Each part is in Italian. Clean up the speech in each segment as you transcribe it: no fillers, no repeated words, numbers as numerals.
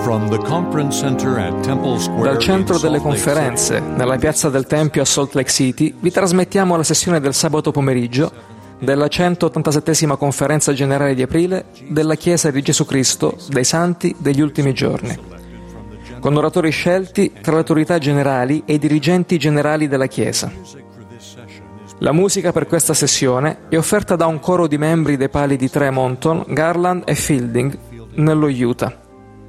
Dal centro delle conferenze, nella piazza del Tempio a Salt Lake City, vi trasmettiamo la sessione del sabato pomeriggio della 187esima conferenza generale di aprile della Chiesa di Gesù Cristo dei Santi degli Ultimi Giorni, con oratori scelti tra le autorità generali e i dirigenti generali della Chiesa. La musica per questa sessione è offerta da un coro di membri dei pali di Tremonton, Garland e Fielding, nello Utah.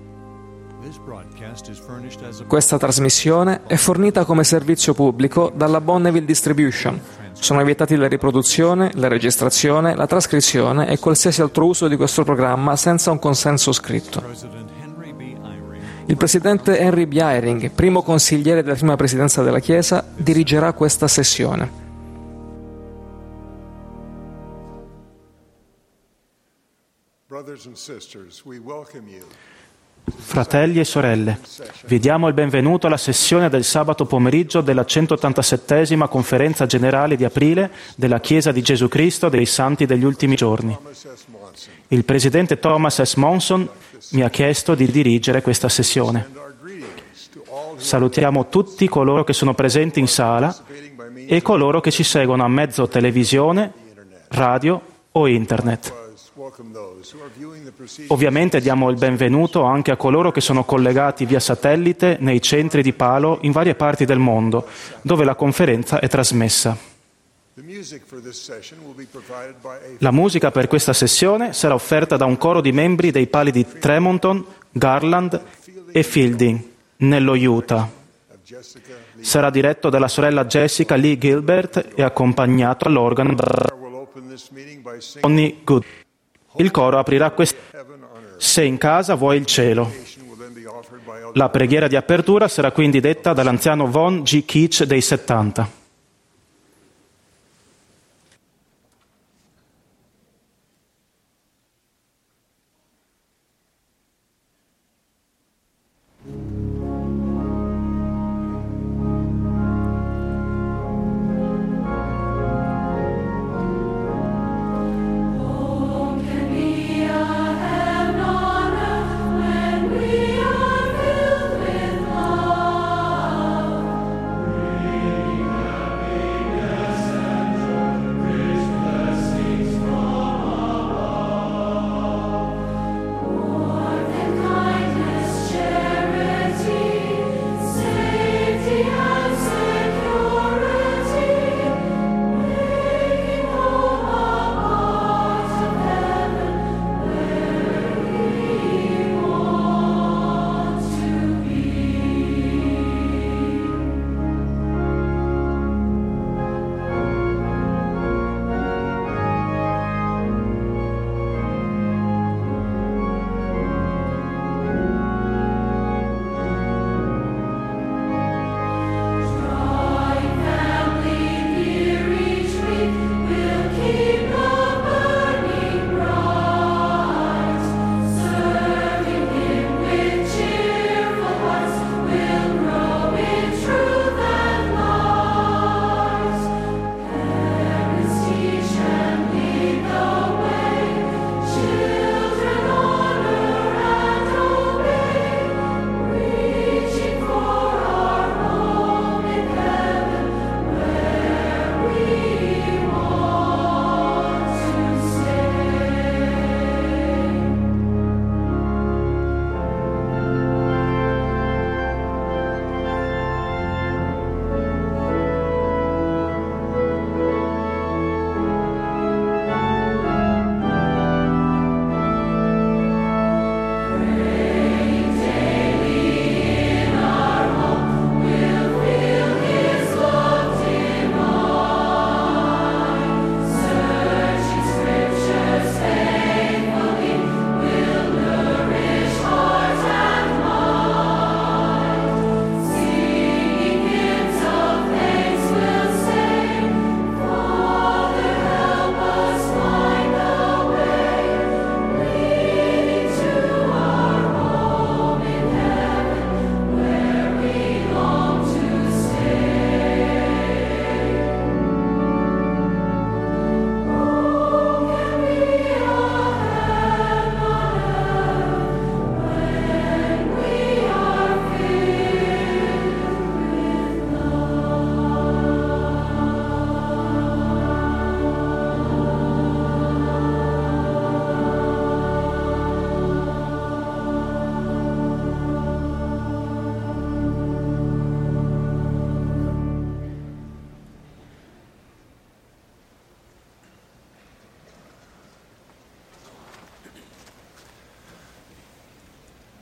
Questa trasmissione è fornita come servizio pubblico dalla Bonneville Distribution. Sono vietati la riproduzione, la registrazione, la trascrizione e qualsiasi altro uso di questo programma senza un consenso scritto. Il presidente Henry B. Eyring, primo consigliere della prima presidenza della Chiesa, dirigerà questa sessione. Fratelli e sorelle, vi diamo il benvenuto alla sessione del sabato pomeriggio della 187esima conferenza generale di aprile della Chiesa di Gesù Cristo dei Santi degli Ultimi Giorni. Il presidente Thomas S. Monson mi ha chiesto di dirigere questa sessione. Salutiamo tutti coloro che sono presenti in sala e coloro che ci seguono a mezzo televisione, radio o internet. Ovviamente diamo il benvenuto anche a coloro che sono collegati via satellite nei centri di palo in varie parti del mondo, dove la conferenza è trasmessa. La musica per questa sessione sarà offerta da un coro di membri dei pali di Tremonton, Garland e Fielding, nello Utah. Sarà diretto dalla sorella Jessica Lee Gilbert e accompagnato all'organo da Ronnie Good. Il coro aprirà Se in casa vuoi il cielo. La preghiera di apertura sarà quindi detta dall'anziano Von G. Keach dei 70.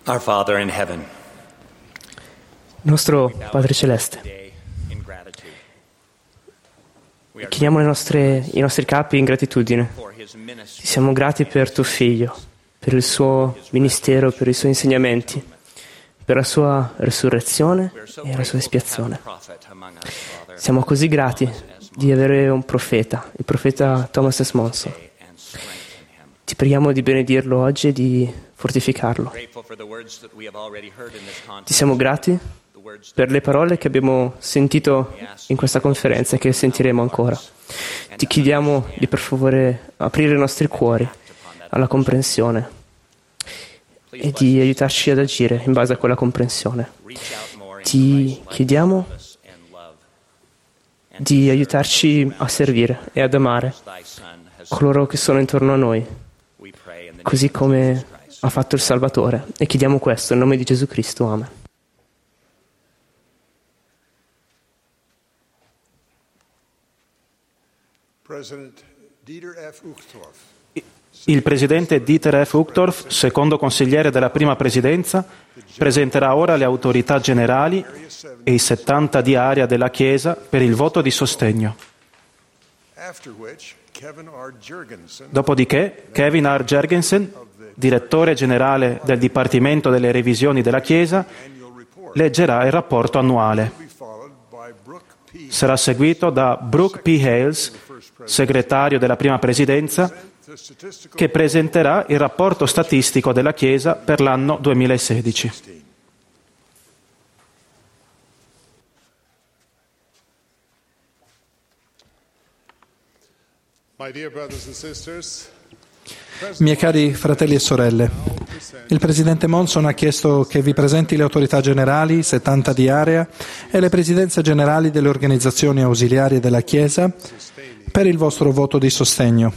Our Father in heaven, Nostro Padre Celeste, chiniamo i nostri capi in gratitudine. Ti siamo grati per tuo Figlio, per il suo ministero, per i suoi insegnamenti, per la sua resurrezione e la sua espiazione. Siamo così grati di avere un profeta, il profeta Thomas S. Monson. Ti preghiamo di benedirlo oggi e di fortificarlo. Ti siamo grati per le parole che abbiamo sentito in questa conferenza e che sentiremo ancora. Ti chiediamo di per favore aprire i nostri cuori alla comprensione e di aiutarci ad agire in base a quella comprensione. Ti chiediamo di aiutarci a servire e ad amare coloro che sono intorno a noi, così come ha fatto il Salvatore. E chiediamo questo nel nome di Gesù Cristo. Amen. Il presidente Dieter F. Uchtdorf, secondo consigliere della prima presidenza, presenterà ora le autorità generali e i 70 di area della Chiesa per il voto di sostegno. Dopodiché Kevin R. Jergensen, direttore generale del Dipartimento delle Revisioni della Chiesa, leggerà il rapporto annuale. Sarà seguito da Brooke P. Hales, segretario della prima presidenza, che presenterà il rapporto statistico della Chiesa per l'anno 2016. Miei cari fratelli e sorelle, il Presidente Monson ha chiesto che vi presenti le autorità generali, 70 di area, e le presidenze generali delle organizzazioni ausiliarie della Chiesa per il vostro voto di sostegno.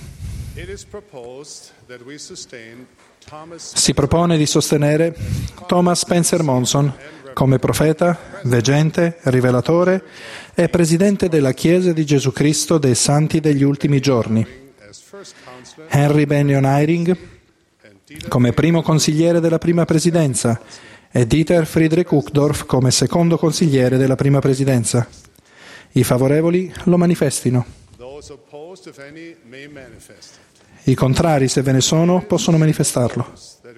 Si propone di sostenere Thomas Spencer Monson come profeta, veggente, rivelatore e presidente della Chiesa di Gesù Cristo dei Santi degli Ultimi Giorni, Henry Benyon Eyring come primo consigliere della prima presidenza e Dieter Friedrich Uchtdorf come secondo consigliere della prima presidenza. I favorevoli lo manifestino. I contrari, se ve ne sono, possono manifestarlo.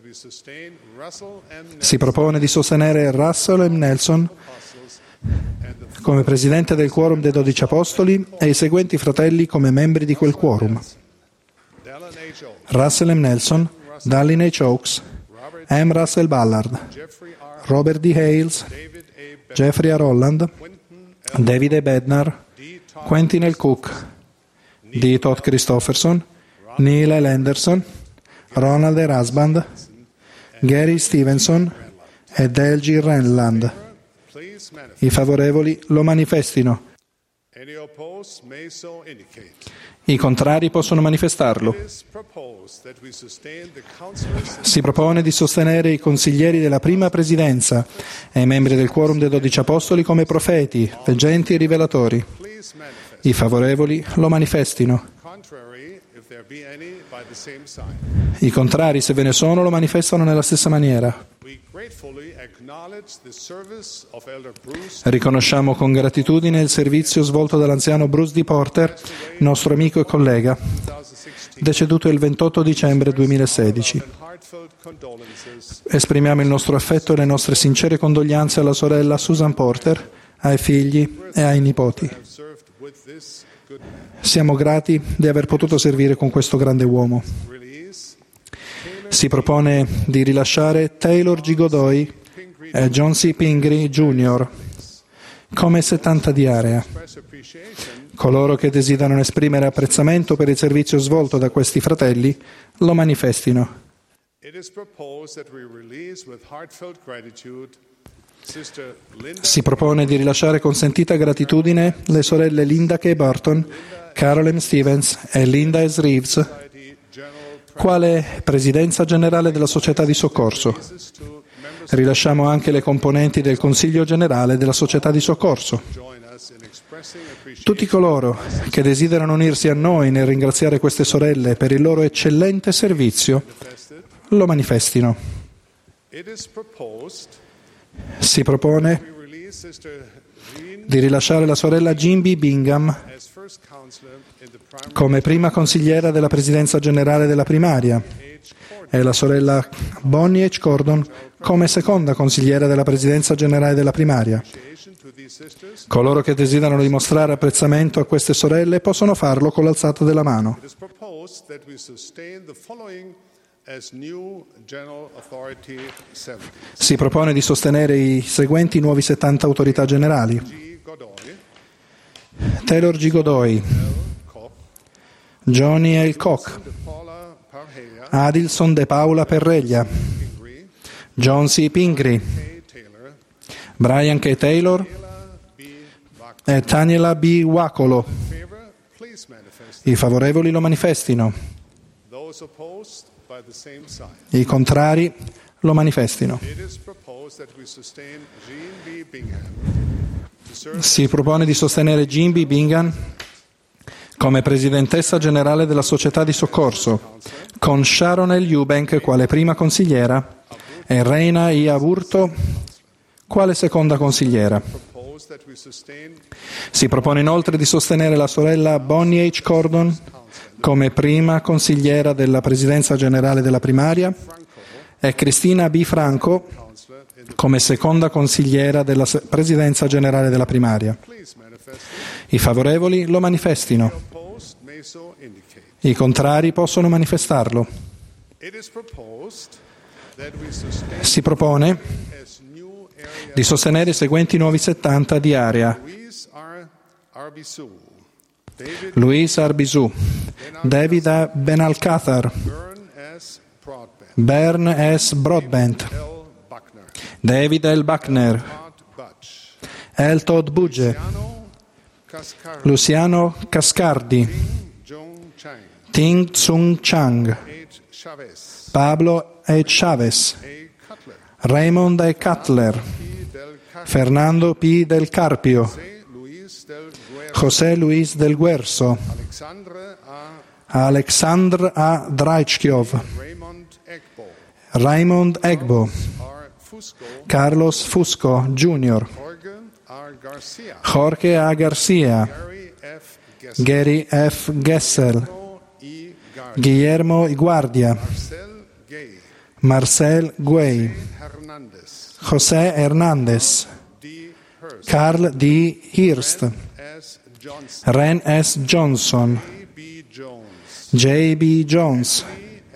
Si propone di sostenere Russell M. Nelson come presidente del quorum dei 12 apostoli e i seguenti fratelli come membri di quel quorum: Russell M. Nelson, Dallin H. Oaks, M. Russell Ballard, Robert D. Hales, Jeffrey R. Holland, David E. Bednar, Quentin L. Cook, D. Todd Christofferson, Neil L. Anderson, Ronald E. Rasband, Gary Stevenson e Dale G. Renland. I favorevoli lo manifestino. I contrari possono manifestarlo. Si propone di sostenere i consiglieri della prima presidenza e i membri del quorum dei 12 apostoli come profeti, veggenti e rivelatori. I favorevoli lo manifestino. I contrari, se ve ne sono, lo manifestano nella stessa maniera. Riconosciamo con gratitudine il servizio svolto dall'anziano Bruce D. Porter, nostro amico e collega, deceduto il 28 dicembre 2016. Esprimiamo il nostro affetto e le nostre sincere condoglianze alla sorella Susan Porter, ai figli e ai nipoti. Siamo grati di aver potuto servire con questo grande uomo. Si propone di rilasciare Taylor G. Godoy e John C. Pingree Jr. come 70 di area. Coloro che desiderano esprimere apprezzamento per il servizio svolto da questi fratelli lo manifestino. Si propone di rilasciare con sentita gratitudine le sorelle Linda K. Burton, Carol M. Stevens e Linda S. Reeves, quale Presidenza Generale della Società di Soccorso. Rilasciamo anche le componenti del Consiglio Generale della Società di Soccorso. Tutti coloro che desiderano unirsi a noi nel ringraziare queste sorelle per il loro eccellente servizio, lo manifestino. Si propone di rilasciare la sorella Jean B. Bingham come prima consigliera della Presidenza Generale della Primaria e la sorella Bonnie H. Cordon come seconda consigliera della Presidenza Generale della Primaria. Coloro che desiderano dimostrare apprezzamento a queste sorelle possono farlo con l'alzata della mano. Si propone di sostenere i seguenti nuovi 70 autorità generali: Taylor G. Godoy, Johnny L. Koch, Adilson De Paula Perreglia, John C. Pingree, Brian K. Taylor e Taniela B. Wacolo. I favorevoli lo manifestino. I contrari lo manifestino. Si propone di sostenere Jean B. Bingham come presidentessa generale della società di soccorso, con Sharon L. Eubank quale prima consigliera e Reina I. Aburto quale seconda consigliera. Si propone inoltre di sostenere la sorella Bonnie H. Cordon come prima consigliera della Presidenza Generale della Primaria e Cristina B. Franco come seconda consigliera della Presidenza Generale della Primaria. I favorevoli lo manifestino. I contrari possono manifestarlo. Si propone di sostenere i seguenti nuovi 70 di area: Luis Arbizu, David A. Benalcázar, Bern S. Broadbent, David L. Buckner, L. Todd Budge, Luciano Cascardi, Ting Tsung Chang, Pablo E. Chavez, Raymond E. Cutler, Fernando P. Del Carpio, José Luis del Guerzo, Alexandr A. Draichkov, Raymond Egbo, Carlos Fusco Jr., Jorge A. Garcia, Gary F. Gessel, Guillermo Guardia, Marcel Guay, José Hernández, Carl D. Hirst, Ren S. Johnson, J.B. Jones,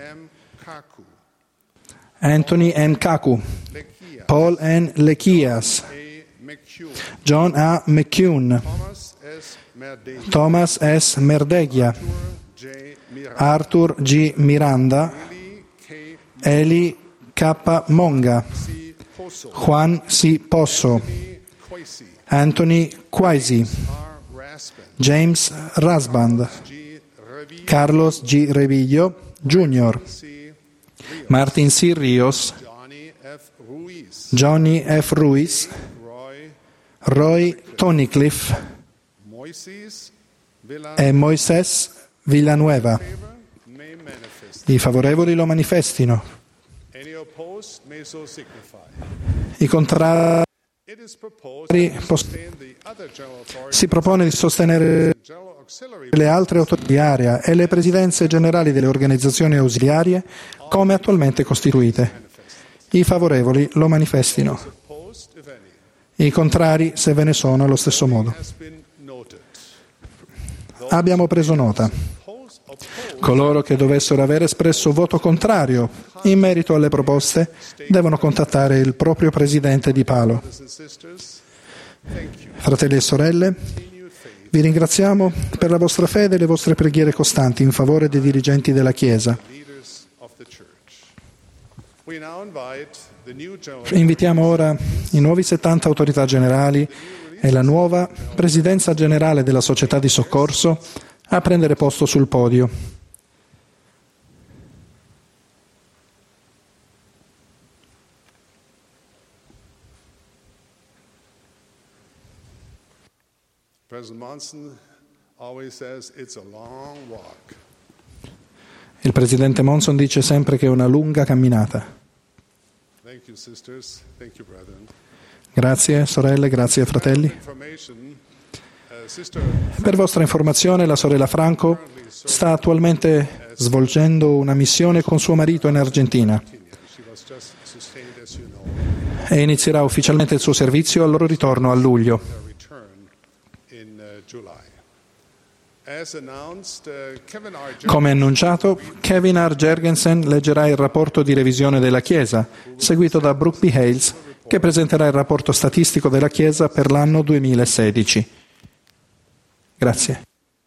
Anthony M. Kaku, Paul N. Lekias, John A. McCune, Thomas S. Merdegia, Arthur G. Miranda, Eli K. Monga, Juan C. Posso, Anthony Quasi, James Rasband, Carlos G. Reviglio Jr., Martin C. Rios, Johnny F. Ruiz, Roy Tonicliffe e Moisés Villanueva. I favorevoli lo manifestino. I contrari si propone di sostenere le altre autorità di area e le presidenze generali delle organizzazioni ausiliarie come attualmente costituite. I favorevoli lo manifestino. I contrari, se ve ne sono, allo stesso modo. Abbiamo preso nota. Coloro che dovessero aver espresso voto contrario in merito alle proposte devono contattare il proprio presidente di Palo. Fratelli e sorelle, vi ringraziamo per la vostra fede e le vostre preghiere costanti in favore dei dirigenti della Chiesa. Invitiamo ora i nuovi 70 autorità generali e la nuova Presidenza Generale della Società di Soccorso a prendere posto sul podio. Il Presidente Monson dice sempre che è una lunga camminata. Grazie sorelle, grazie fratelli. Per vostra informazione, la sorella Franco sta attualmente svolgendo una missione con suo marito in Argentina e inizierà ufficialmente il suo servizio al loro ritorno a luglio. Come annunciato, Kevin R. Jergensen leggerà il rapporto di revisione della Chiesa, seguito da Brooke B. Hales, che presenterà il rapporto statistico della Chiesa per l'anno 2016. Grazie.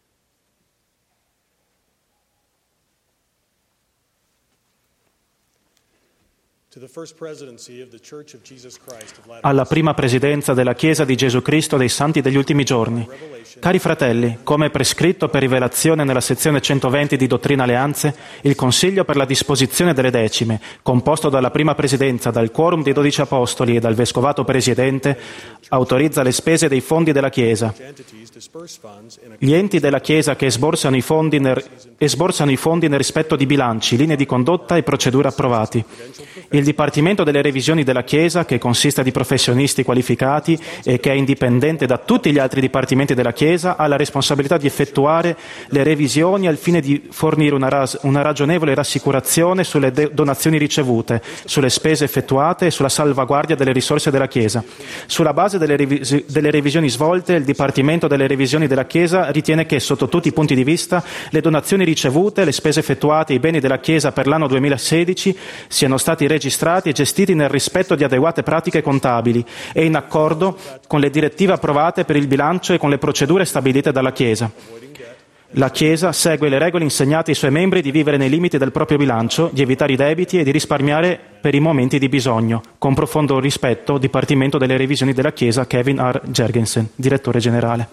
Alla prima presidenza della Chiesa di Gesù Cristo dei Santi degli Ultimi Giorni. Cari fratelli, come prescritto per rivelazione nella sezione 120 di Dottrina Alleanze, il Consiglio per la disposizione delle decime, composto dalla prima presidenza, dal quorum dei 12 apostoli e dal vescovato presidente, autorizza le spese dei fondi della Chiesa. Gli enti della Chiesa che esborsano i fondi nel rispetto di bilanci, linee di condotta e procedure approvati. Il Dipartimento delle Revisioni della Chiesa, che consiste di professionisti qualificati e che è indipendente da tutti gli altri dipartimenti della Chiesa, ha la responsabilità di effettuare le revisioni al fine di fornire una ragionevole rassicurazione sulle donazioni ricevute, sulle spese effettuate e sulla salvaguardia delle risorse della Chiesa. Sulla base delle revisioni svolte, il Dipartimento delle Revisioni della Chiesa ritiene che, sotto tutti i punti di vista, le donazioni ricevute, le spese effettuate e i beni della Chiesa per l'anno 2016 siano stati registrati e gestiti nel rispetto di adeguate pratiche contabili e in accordo con le direttive approvate per il bilancio e con le procedure stabilite dalla Chiesa. La Chiesa segue le regole insegnate ai suoi membri di vivere nei limiti del proprio bilancio, di evitare i debiti e di risparmiare per i momenti di bisogno. Con profondo rispetto, Dipartimento delle Revisioni della Chiesa, Kevin R. Jergensen, Direttore Generale.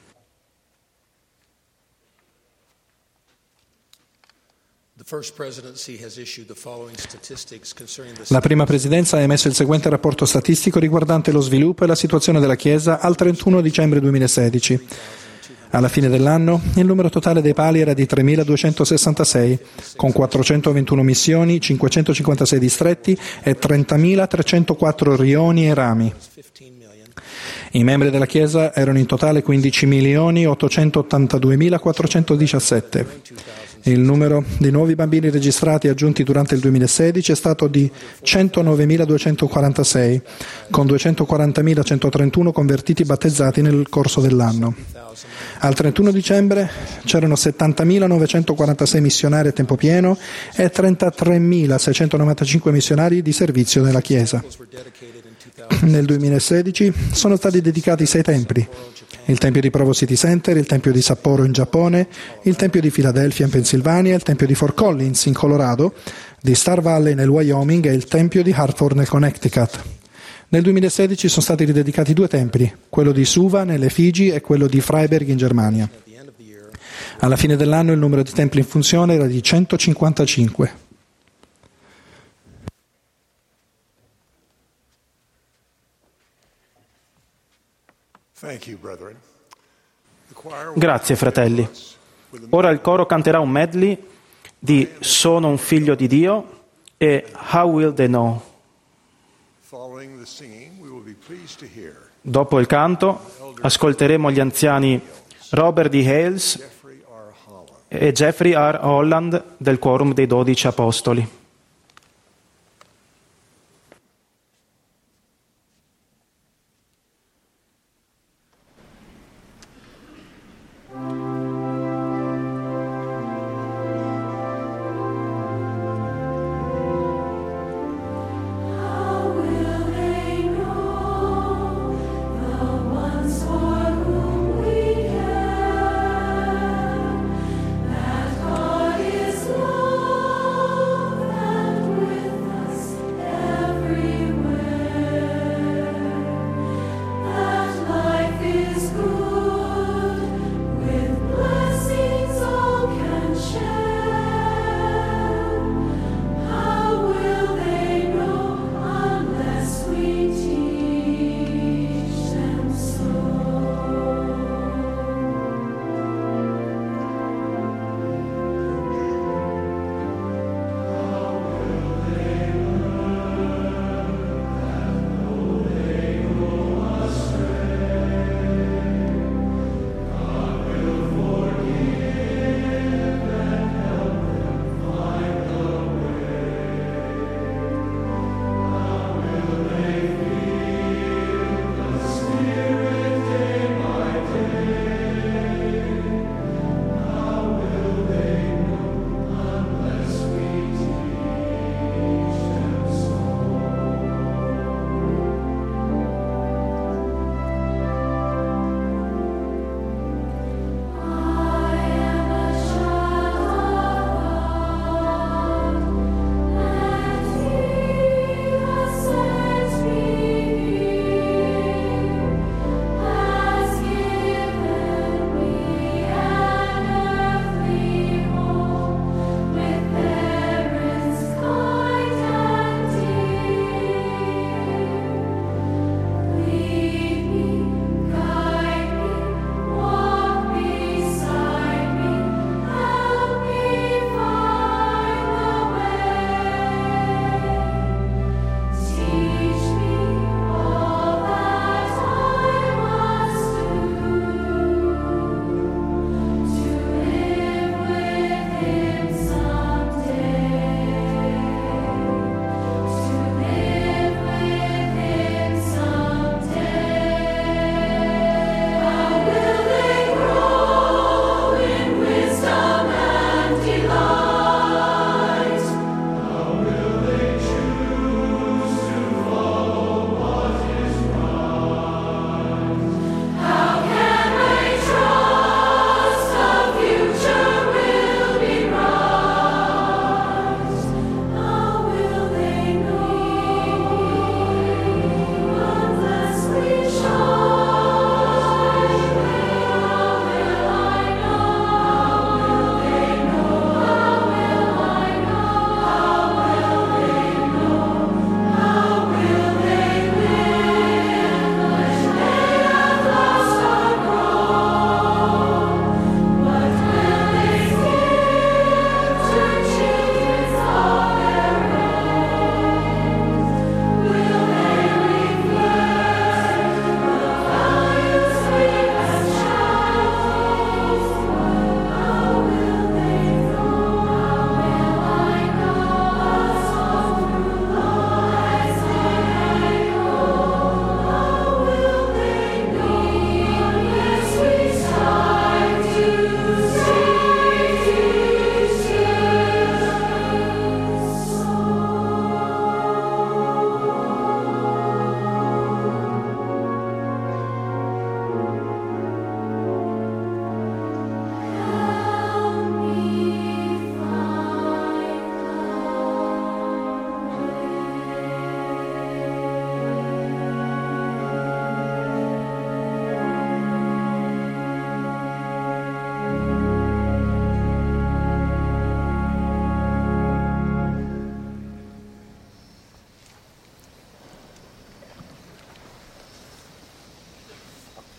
La prima presidenza ha emesso il seguente rapporto statistico riguardante lo sviluppo e la situazione della Chiesa al 31 dicembre 2016. Alla fine dell'anno il numero totale dei pali era di 3.266, con 421 missioni, 556 distretti e 30.304 rioni e rami. I membri della Chiesa erano in totale 15.882.417. Il numero di nuovi bambini registrati aggiunti durante il 2016 è stato di 109.246, con 240.131 convertiti battezzati nel corso dell'anno. Al 31 dicembre c'erano 70.946 missionari a tempo pieno e 33.695 missionari di servizio nella Chiesa. Nel 2016 sono stati dedicati 6 templi: il Tempio di Provo City Center, il Tempio di Sapporo in Giappone, il Tempio di Philadelphia in Pennsylvania, il Tempio di Fort Collins in Colorado, di Star Valley nel Wyoming e il Tempio di Hartford nel Connecticut. Nel 2016 sono stati ridedicati 2 templi, quello di Suva nelle Figi e quello di Freiberg in Germania. Alla fine dell'anno il numero di templi in funzione era di 155. Grazie, fratelli. Ora il coro canterà un medley di Sono un figlio di Dio e How Will They Know. Dopo il canto ascolteremo gli anziani Robert D. Hales e Jeffrey R. Holland del Quorum dei 12 Apostoli.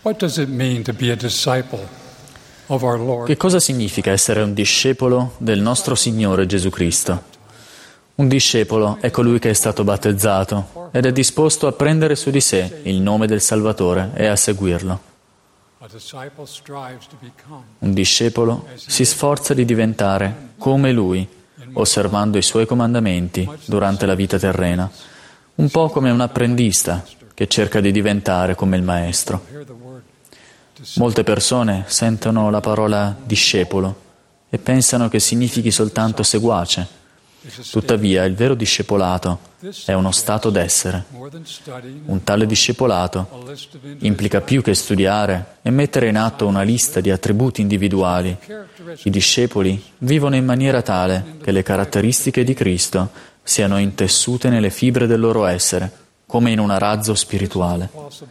Che cosa significa essere un discepolo del nostro Signore Gesù Cristo? Un discepolo è colui che è stato battezzato ed è disposto a prendere su di sé il nome del Salvatore e a seguirlo. Un discepolo si sforza di diventare come Lui, osservando i Suoi comandamenti durante la vita terrena, un po' come un apprendista che cerca di diventare come il Maestro. Molte persone sentono la parola discepolo e pensano che significhi soltanto seguace. Tuttavia, il vero discepolato è uno stato d'essere. Un tale discepolato implica più che studiare e mettere in atto una lista di attributi individuali. I discepoli vivono in maniera tale che le caratteristiche di Cristo siano intessute nelle fibre del loro essere, come in un arazzo spirituale.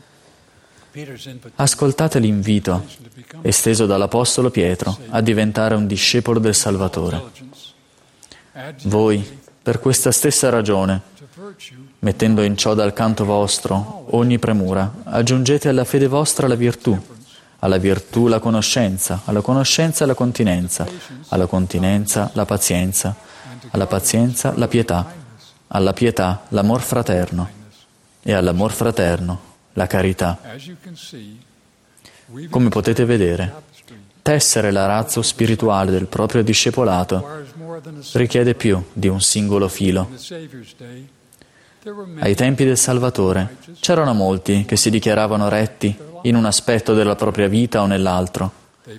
Ascoltate l'invito esteso dall'Apostolo Pietro a diventare un discepolo del Salvatore. Voi, per questa stessa ragione, mettendo in ciò dal canto vostro ogni premura, aggiungete alla fede vostra la virtù, alla virtù la conoscenza, alla conoscenza la continenza, alla continenza la pazienza, alla pazienza la pietà, alla pietà l'amor fraterno e all'amor fraterno la carità. Come potete vedere, tessere l'arazzo spirituale del proprio discepolato richiede più di un singolo filo. Ai tempi del Salvatore c'erano molti che si dichiaravano retti in un aspetto della propria vita o nell'altro.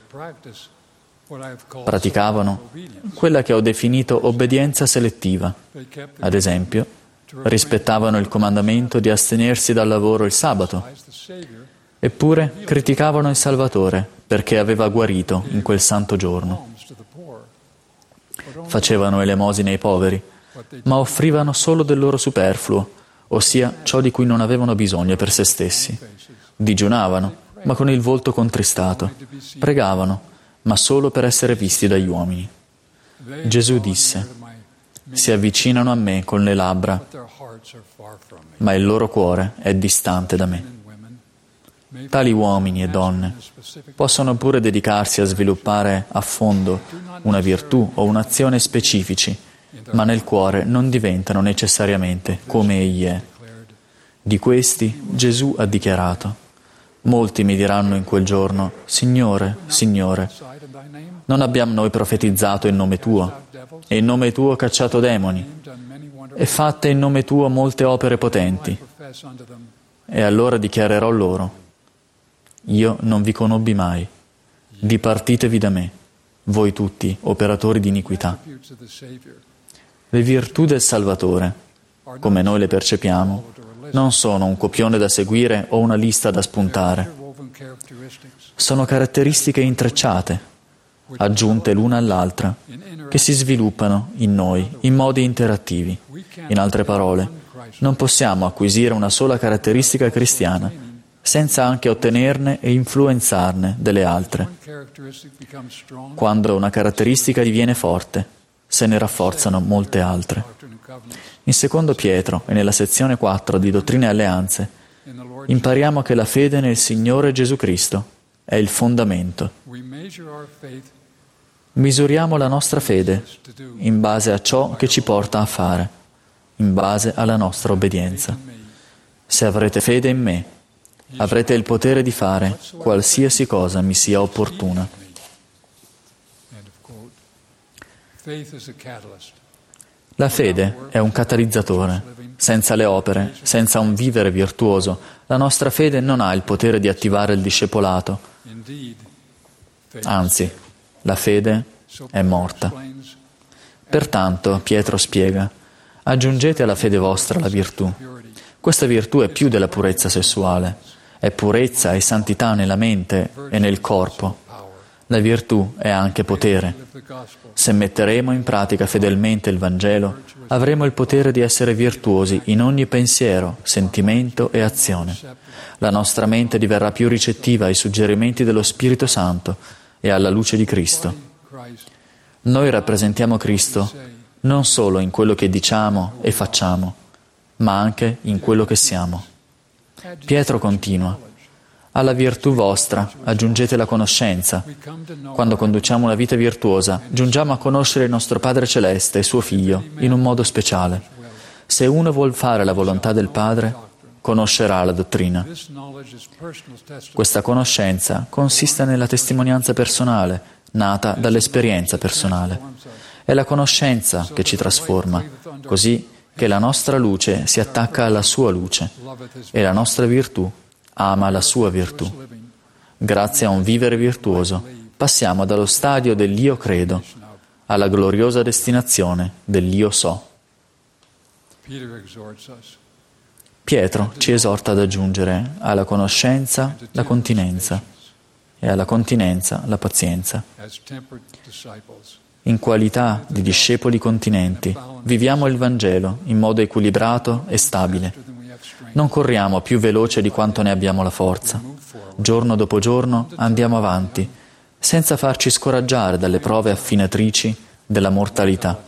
Praticavano quella che ho definito obbedienza selettiva. Ad esempio, rispettavano il comandamento di astenersi dal lavoro il sabato. Eppure criticavano il Salvatore perché aveva guarito in quel santo giorno. Facevano elemosine ai poveri, ma offrivano solo del loro superfluo, ossia ciò di cui non avevano bisogno per se stessi. Digiunavano, ma con il volto contristato. Pregavano, ma solo per essere visti dagli uomini. Gesù disse: si avvicinano a me con le labbra, ma il loro cuore è distante da me. Tali uomini e donne possono pure dedicarsi a sviluppare a fondo una virtù o un'azione specifici, ma nel cuore non diventano necessariamente come Egli è. Di questi Gesù ha dichiarato: molti mi diranno in quel giorno: Signore, Signore, non abbiamo noi profetizzato in nome Tuo, e in nome Tuo cacciato demoni, e fatte in nome Tuo molte opere potenti? E allora dichiarerò loro: io non vi conobbi mai, dipartitevi da me, voi tutti operatori di iniquità. Le virtù del Salvatore, come noi le percepiamo, non sono un copione da seguire o una lista da spuntare. Sono caratteristiche intrecciate, aggiunte l'una all'altra, che si sviluppano in noi in modi interattivi. In altre parole, non possiamo acquisire una sola caratteristica cristiana senza anche ottenerne e influenzarne delle altre. Quando una caratteristica diviene forte, se ne rafforzano molte altre. In secondo Pietro e nella sezione 4 di Dottrine e Alleanze impariamo che la fede nel Signore Gesù Cristo è il fondamento. Misuriamo la nostra fede in base a ciò che ci porta a fare, in base alla nostra obbedienza. Se avrete fede in me, avrete il potere di fare qualsiasi cosa mi sia opportuna. La fede è un catalizzatore. Senza le opere, senza un vivere virtuoso, la nostra fede non ha il potere di attivare il discepolato. Anzi, la fede è morta. Pertanto, Pietro spiega: aggiungete alla fede vostra la virtù. Questa virtù è più della purezza sessuale. È purezza e santità nella mente e nel corpo. La virtù è anche potere. Se metteremo in pratica fedelmente il Vangelo, avremo il potere di essere virtuosi in ogni pensiero, sentimento e azione. La nostra mente diverrà più ricettiva ai suggerimenti dello Spirito Santo e alla luce di Cristo. Noi rappresentiamo Cristo non solo in quello che diciamo e facciamo, ma anche in quello che siamo. Pietro continua: Alla virtù vostra aggiungete la conoscenza. Quando conduciamo una vita virtuosa, giungiamo a conoscere il nostro Padre Celeste e suo Figlio in un modo speciale. Se uno vuol fare la volontà del Padre, conoscerà la dottrina. Questa conoscenza consiste nella testimonianza personale, nata dall'esperienza personale. È la conoscenza che ci trasforma, così che la nostra luce si attacca alla sua luce e la nostra virtù ama la sua virtù. Grazie a un vivere virtuoso passiamo dallo stadio dell'io credo alla gloriosa destinazione dell'io so. Pietro ci esorta ad aggiungere alla conoscenza la continenza e alla continenza la pazienza. In qualità di discepoli continenti, viviamo il Vangelo in modo equilibrato e stabile. Non corriamo più veloce di quanto ne abbiamo la forza. Giorno dopo giorno andiamo avanti, senza farci scoraggiare dalle prove affinatrici della mortalità.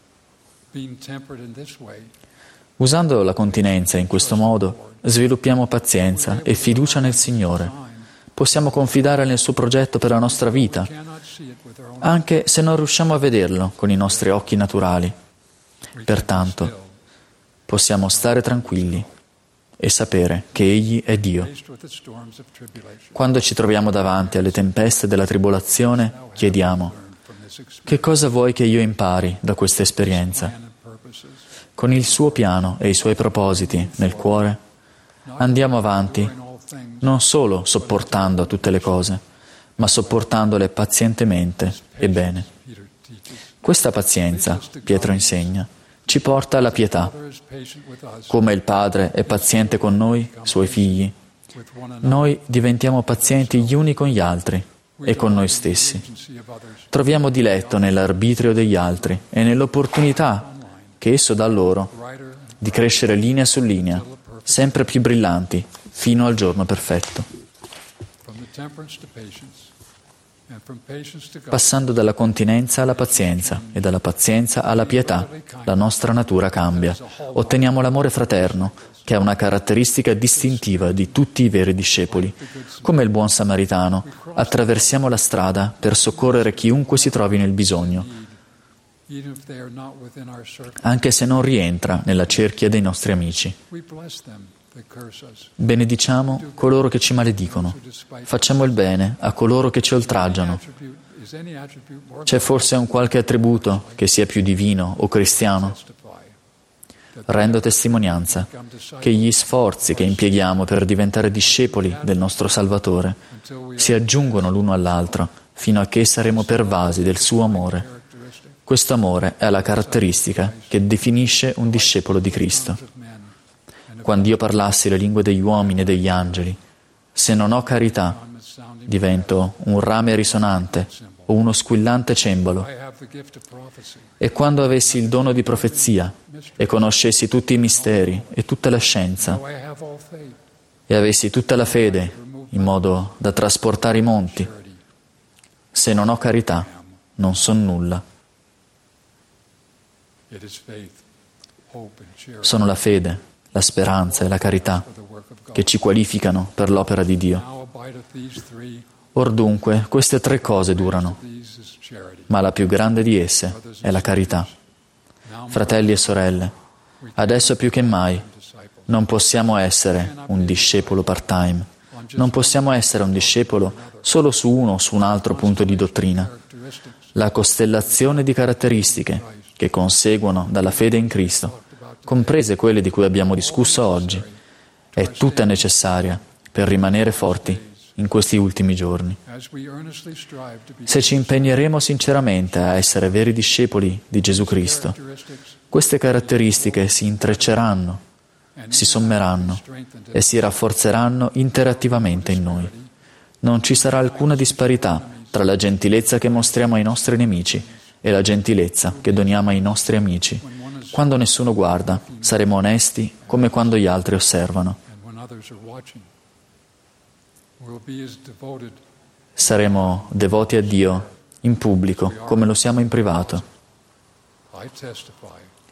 Usando la continenza in questo modo, sviluppiamo pazienza e fiducia nel Signore. Possiamo confidare nel suo progetto per la nostra vita, anche se non riusciamo a vederlo con i nostri occhi naturali. Pertanto, possiamo stare tranquilli e sapere che Egli è Dio. Quando ci troviamo davanti alle tempeste della tribolazione, chiediamo: che cosa vuoi che io impari da questa esperienza? Con il suo piano e i suoi propositi nel cuore, andiamo avanti non solo sopportando tutte le cose, ma sopportandole pazientemente e bene. Questa pazienza, Pietro insegna, ci porta alla pietà. Come il Padre è paziente con noi, suoi figli, noi diventiamo pazienti gli uni con gli altri e con noi stessi. Troviamo diletto nell'arbitrio degli altri e nell'opportunità che esso dà loro di crescere linea su linea, sempre più brillanti, fino al giorno perfetto. Passando dalla continenza alla pazienza e dalla pazienza alla pietà, la nostra natura cambia. Otteniamo l'amore fraterno, che è una caratteristica distintiva di tutti i veri discepoli. Come il buon samaritano, attraversiamo la strada per soccorrere chiunque si trovi nel bisogno, anche se non rientra nella cerchia dei nostri amici. Benediciamo coloro che ci maledicono, facciamo il bene a coloro che ci oltraggiano. C'è forse un qualche attributo che sia più divino o cristiano? Rendo testimonianza che gli sforzi che impieghiamo per diventare discepoli del nostro Salvatore si aggiungono l'uno all'altro fino a che saremo pervasi del suo amore. Questo amore è la caratteristica che definisce un discepolo di Cristo. Quando io parlassi le lingue degli uomini e degli angeli, se non ho carità, divento un rame risonante o uno squillante cembalo. E quando avessi il dono di profezia e conoscessi tutti i misteri e tutta la scienza e avessi tutta la fede in modo da trasportare i monti, se non ho carità, non son nulla. Sono la fede, la speranza e la carità che ci qualificano per l'opera di Dio. Or dunque, queste tre cose durano, ma la più grande di esse è la carità. Fratelli e sorelle, adesso più che mai non possiamo essere un discepolo part-time, non possiamo essere un discepolo solo su uno o su un altro punto di dottrina. La costellazione di caratteristiche che conseguono dalla fede in Cristo, comprese quelle di cui abbiamo discusso oggi, è tutta necessaria per rimanere forti in questi ultimi giorni. Se ci impegneremo sinceramente a essere veri discepoli di Gesù Cristo, queste caratteristiche si intrecceranno, si sommeranno e si rafforzeranno interattivamente in noi. Non ci sarà alcuna disparità tra la gentilezza che mostriamo ai nostri nemici e la gentilezza che doniamo ai nostri amici. Quando nessuno guarda, saremo onesti come quando gli altri osservano. Saremo devoti a Dio in pubblico come lo siamo in privato.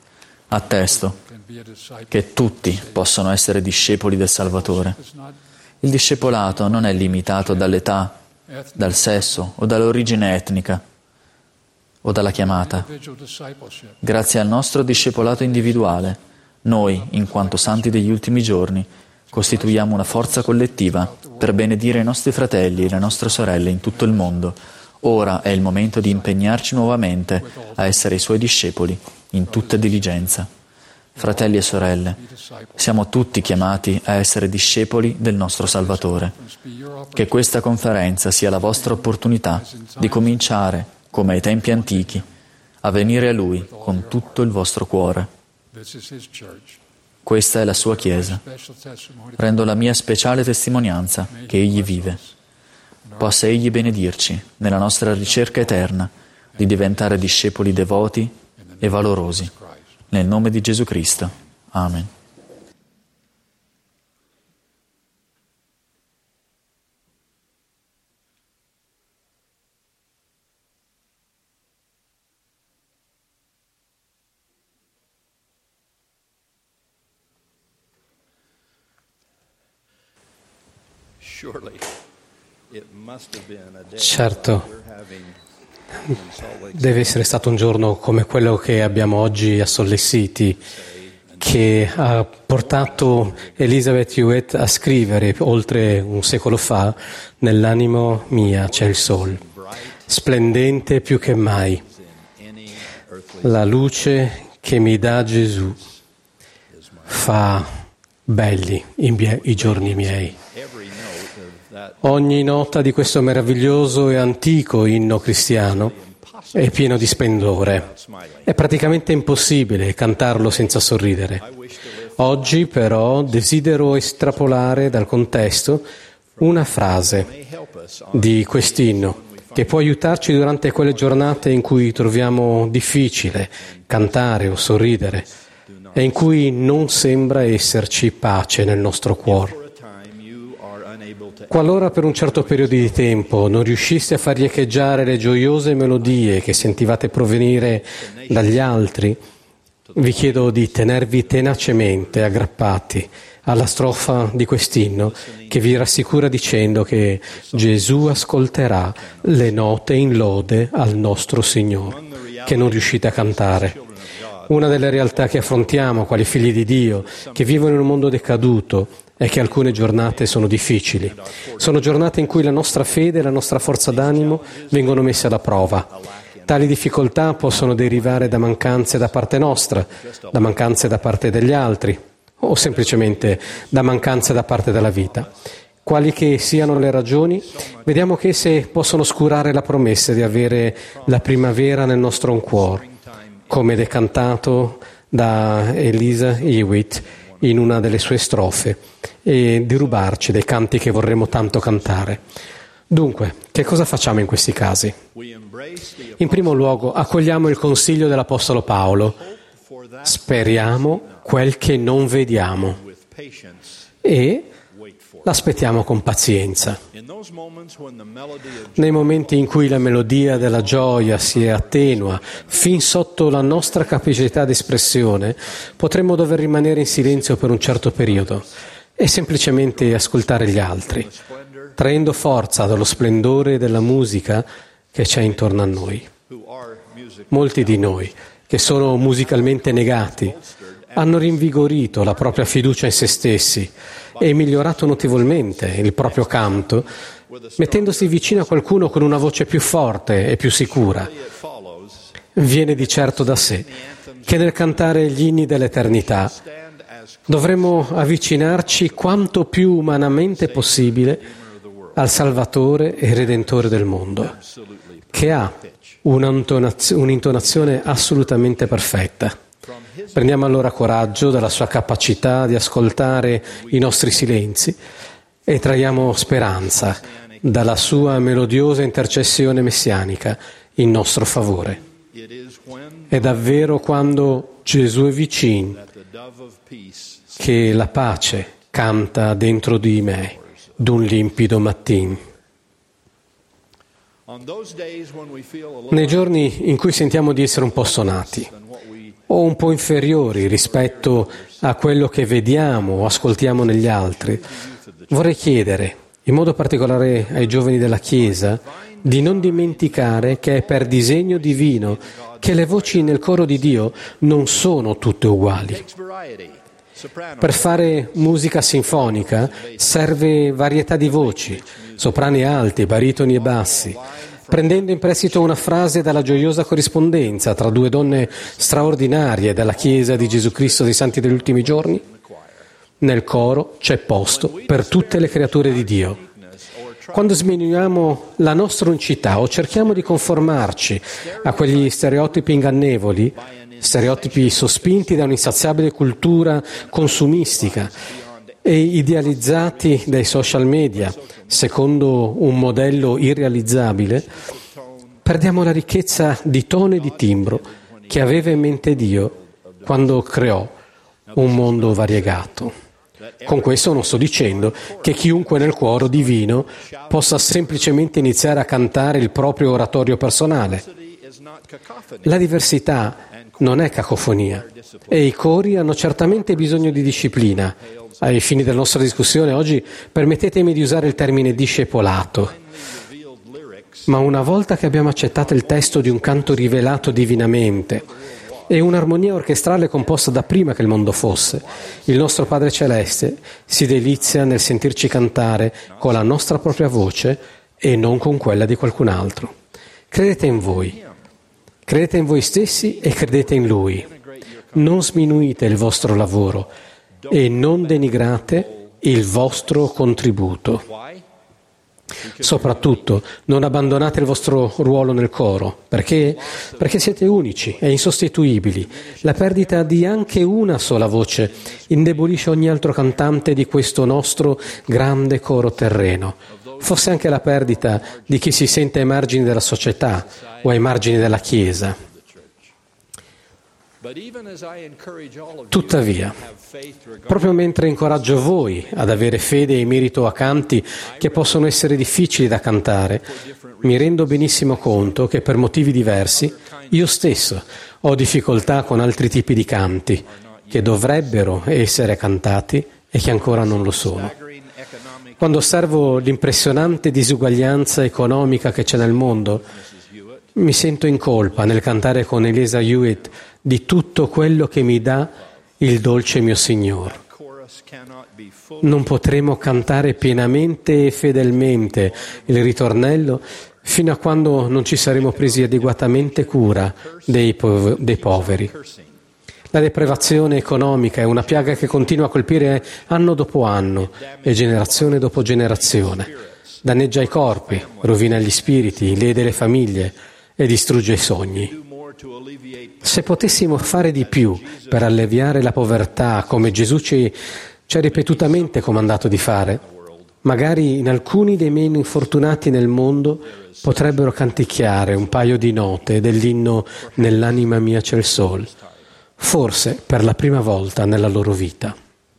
Attesto che tutti possono essere discepoli del Salvatore. Il discepolato non è limitato dall'età, dal sesso o dall'origine etnica o dalla chiamata. Grazie al nostro discepolato individuale, noi, in quanto santi degli ultimi giorni, costituiamo una forza collettiva per benedire i nostri fratelli e le nostre sorelle in tutto il mondo. Ora è il momento di impegnarci nuovamente a essere i suoi discepoli in tutta diligenza. Fratelli e sorelle, siamo tutti chiamati a essere discepoli del nostro Salvatore. Che questa conferenza sia la vostra opportunità di cominciare, come ai tempi antichi, a venire a Lui con tutto il vostro cuore. Questa è la sua Chiesa. Rendo la mia speciale testimonianza che Egli vive. Possa Egli benedirci nella nostra ricerca eterna di diventare discepoli devoti e valorosi. Nel nome di Gesù Cristo. Amen. Certo, deve essere stato un giorno come quello che abbiamo oggi a Salt Lake City, che ha portato Elizabeth Hewitt a scrivere oltre un secolo fa: nell'animo mia c'è il sole, splendente più che mai, la luce che mi dà Gesù fa belli i giorni miei. Ogni nota di questo meraviglioso e antico inno cristiano è pieno di splendore. È praticamente impossibile cantarlo senza sorridere. Oggi però desidero estrapolare dal contesto una frase di quest'inno che può aiutarci durante quelle giornate in cui troviamo difficile cantare o sorridere e in cui non sembra esserci pace nel nostro cuore. Qualora per un certo periodo di tempo non riusciste a far echeggiare le gioiose melodie che sentivate provenire dagli altri, vi chiedo di tenervi tenacemente aggrappati alla strofa di quest'inno che vi rassicura dicendo che Gesù ascolterà le note in lode al nostro Signore, che non riuscite a cantare. Una delle realtà che affrontiamo quali figli di Dio, che vivono in un mondo decaduto, è che alcune giornate sono difficili. Sono giornate in cui la nostra fede e la nostra forza d'animo vengono messe alla prova. Tali difficoltà possono derivare da mancanze da parte nostra, da mancanze da parte degli altri, o semplicemente da mancanze da parte della vita. Quali che siano le ragioni, vediamo che esse possono oscurare la promessa di avere la primavera nel nostro cuore, come decantato da Elisa Hewitt in una delle sue strofe, e di rubarci dei canti che vorremmo tanto cantare. Dunque, che cosa facciamo in questi casi? In primo luogo, accogliamo il consiglio dell'Apostolo Paolo. Speriamo quel che non vediamo e l'aspettiamo con pazienza. Nei momenti in cui la melodia della gioia si attenua fin sotto la nostra capacità di espressione, potremmo dover rimanere in silenzio per un certo periodo e semplicemente ascoltare gli altri, traendo forza dallo splendore della musica che c'è intorno a noi. Molti di noi, che sono musicalmente negati, hanno rinvigorito la propria fiducia in se stessi e migliorato notevolmente il proprio canto, mettendosi vicino a qualcuno con una voce più forte e più sicura. Viene di certo da sé che nel cantare gli inni dell'eternità dovremmo avvicinarci quanto più umanamente possibile al Salvatore e Redentore del mondo, che ha un'intonazione assolutamente perfetta. Prendiamo allora coraggio dalla sua capacità di ascoltare i nostri silenzi e traiamo speranza dalla sua melodiosa intercessione messianica in nostro favore. È davvero quando Gesù è vicino che la pace canta dentro di me d'un limpido mattino. Nei giorni in cui sentiamo di essere un po' stonati o un po' inferiori rispetto a quello che vediamo o ascoltiamo negli altri, Vorrei chiedere, in modo particolare ai giovani della Chiesa, di non dimenticare che è per disegno divino che le voci nel coro di Dio non sono tutte uguali. Per fare musica sinfonica serve varietà di voci, soprani alti, baritoni e bassi, prendendo in prestito una frase dalla gioiosa corrispondenza tra due donne straordinarie della Chiesa di Gesù Cristo dei Santi degli Ultimi Giorni. Nel coro c'è posto per tutte le creature di Dio. Quando sminuiamo la nostra unicità o cerchiamo di conformarci a quegli stereotipi ingannevoli, stereotipi sospinti da un'insaziabile cultura consumistica e idealizzati dai social media, secondo un modello irrealizzabile, perdiamo la ricchezza di tono e di timbro che aveva in mente Dio quando creò un mondo variegato. Con questo non sto dicendo che chiunque nel coro divino possa semplicemente iniziare a cantare il proprio oratorio personale. La diversità non è cacofonia e i cori hanno certamente bisogno di disciplina. Ai fini della nostra discussione oggi permettetemi di usare il termine discepolato. Ma una volta che abbiamo accettato il testo di un canto rivelato divinamente e un'armonia orchestrale composta da prima che il mondo fosse, il nostro Padre Celeste si delizia nel sentirci cantare con la nostra propria voce e non con quella di qualcun altro. Credete in voi stessi e credete in Lui. Non sminuite il vostro lavoro e non denigrate il vostro contributo. Soprattutto, non abbandonate il vostro ruolo nel coro. Perché? Perché siete unici e insostituibili. La perdita di anche una sola voce indebolisce ogni altro cantante di questo nostro grande coro terreno. Fosse anche la perdita di chi si sente ai margini della società o ai margini della Chiesa. Tuttavia, proprio mentre incoraggio voi ad avere fede e merito a canti che possono essere difficili da cantare, mi rendo benissimo conto che per motivi diversi io stesso ho difficoltà con altri tipi di canti che dovrebbero essere cantati e che ancora non lo sono. Quando osservo l'impressionante disuguaglianza economica che c'è nel mondo, mi sento in colpa nel cantare con Eliza Hewitt di tutto quello che mi dà il dolce mio Signore. Non potremo cantare pienamente e fedelmente il ritornello fino a quando non ci saremo presi adeguatamente cura dei poveri. La deprivazione economica è una piaga che continua a colpire anno dopo anno e generazione dopo generazione. Danneggia i corpi, rovina gli spiriti, lede le famiglie e distrugge i sogni. Se potessimo fare di più per alleviare la povertà, come Gesù ci ha ripetutamente comandato di fare, magari in alcuni dei meno infortunati nel mondo potrebbero canticchiare un paio di note dell'inno Nell'anima mia c'è il sol, forse per la prima volta nella loro vita.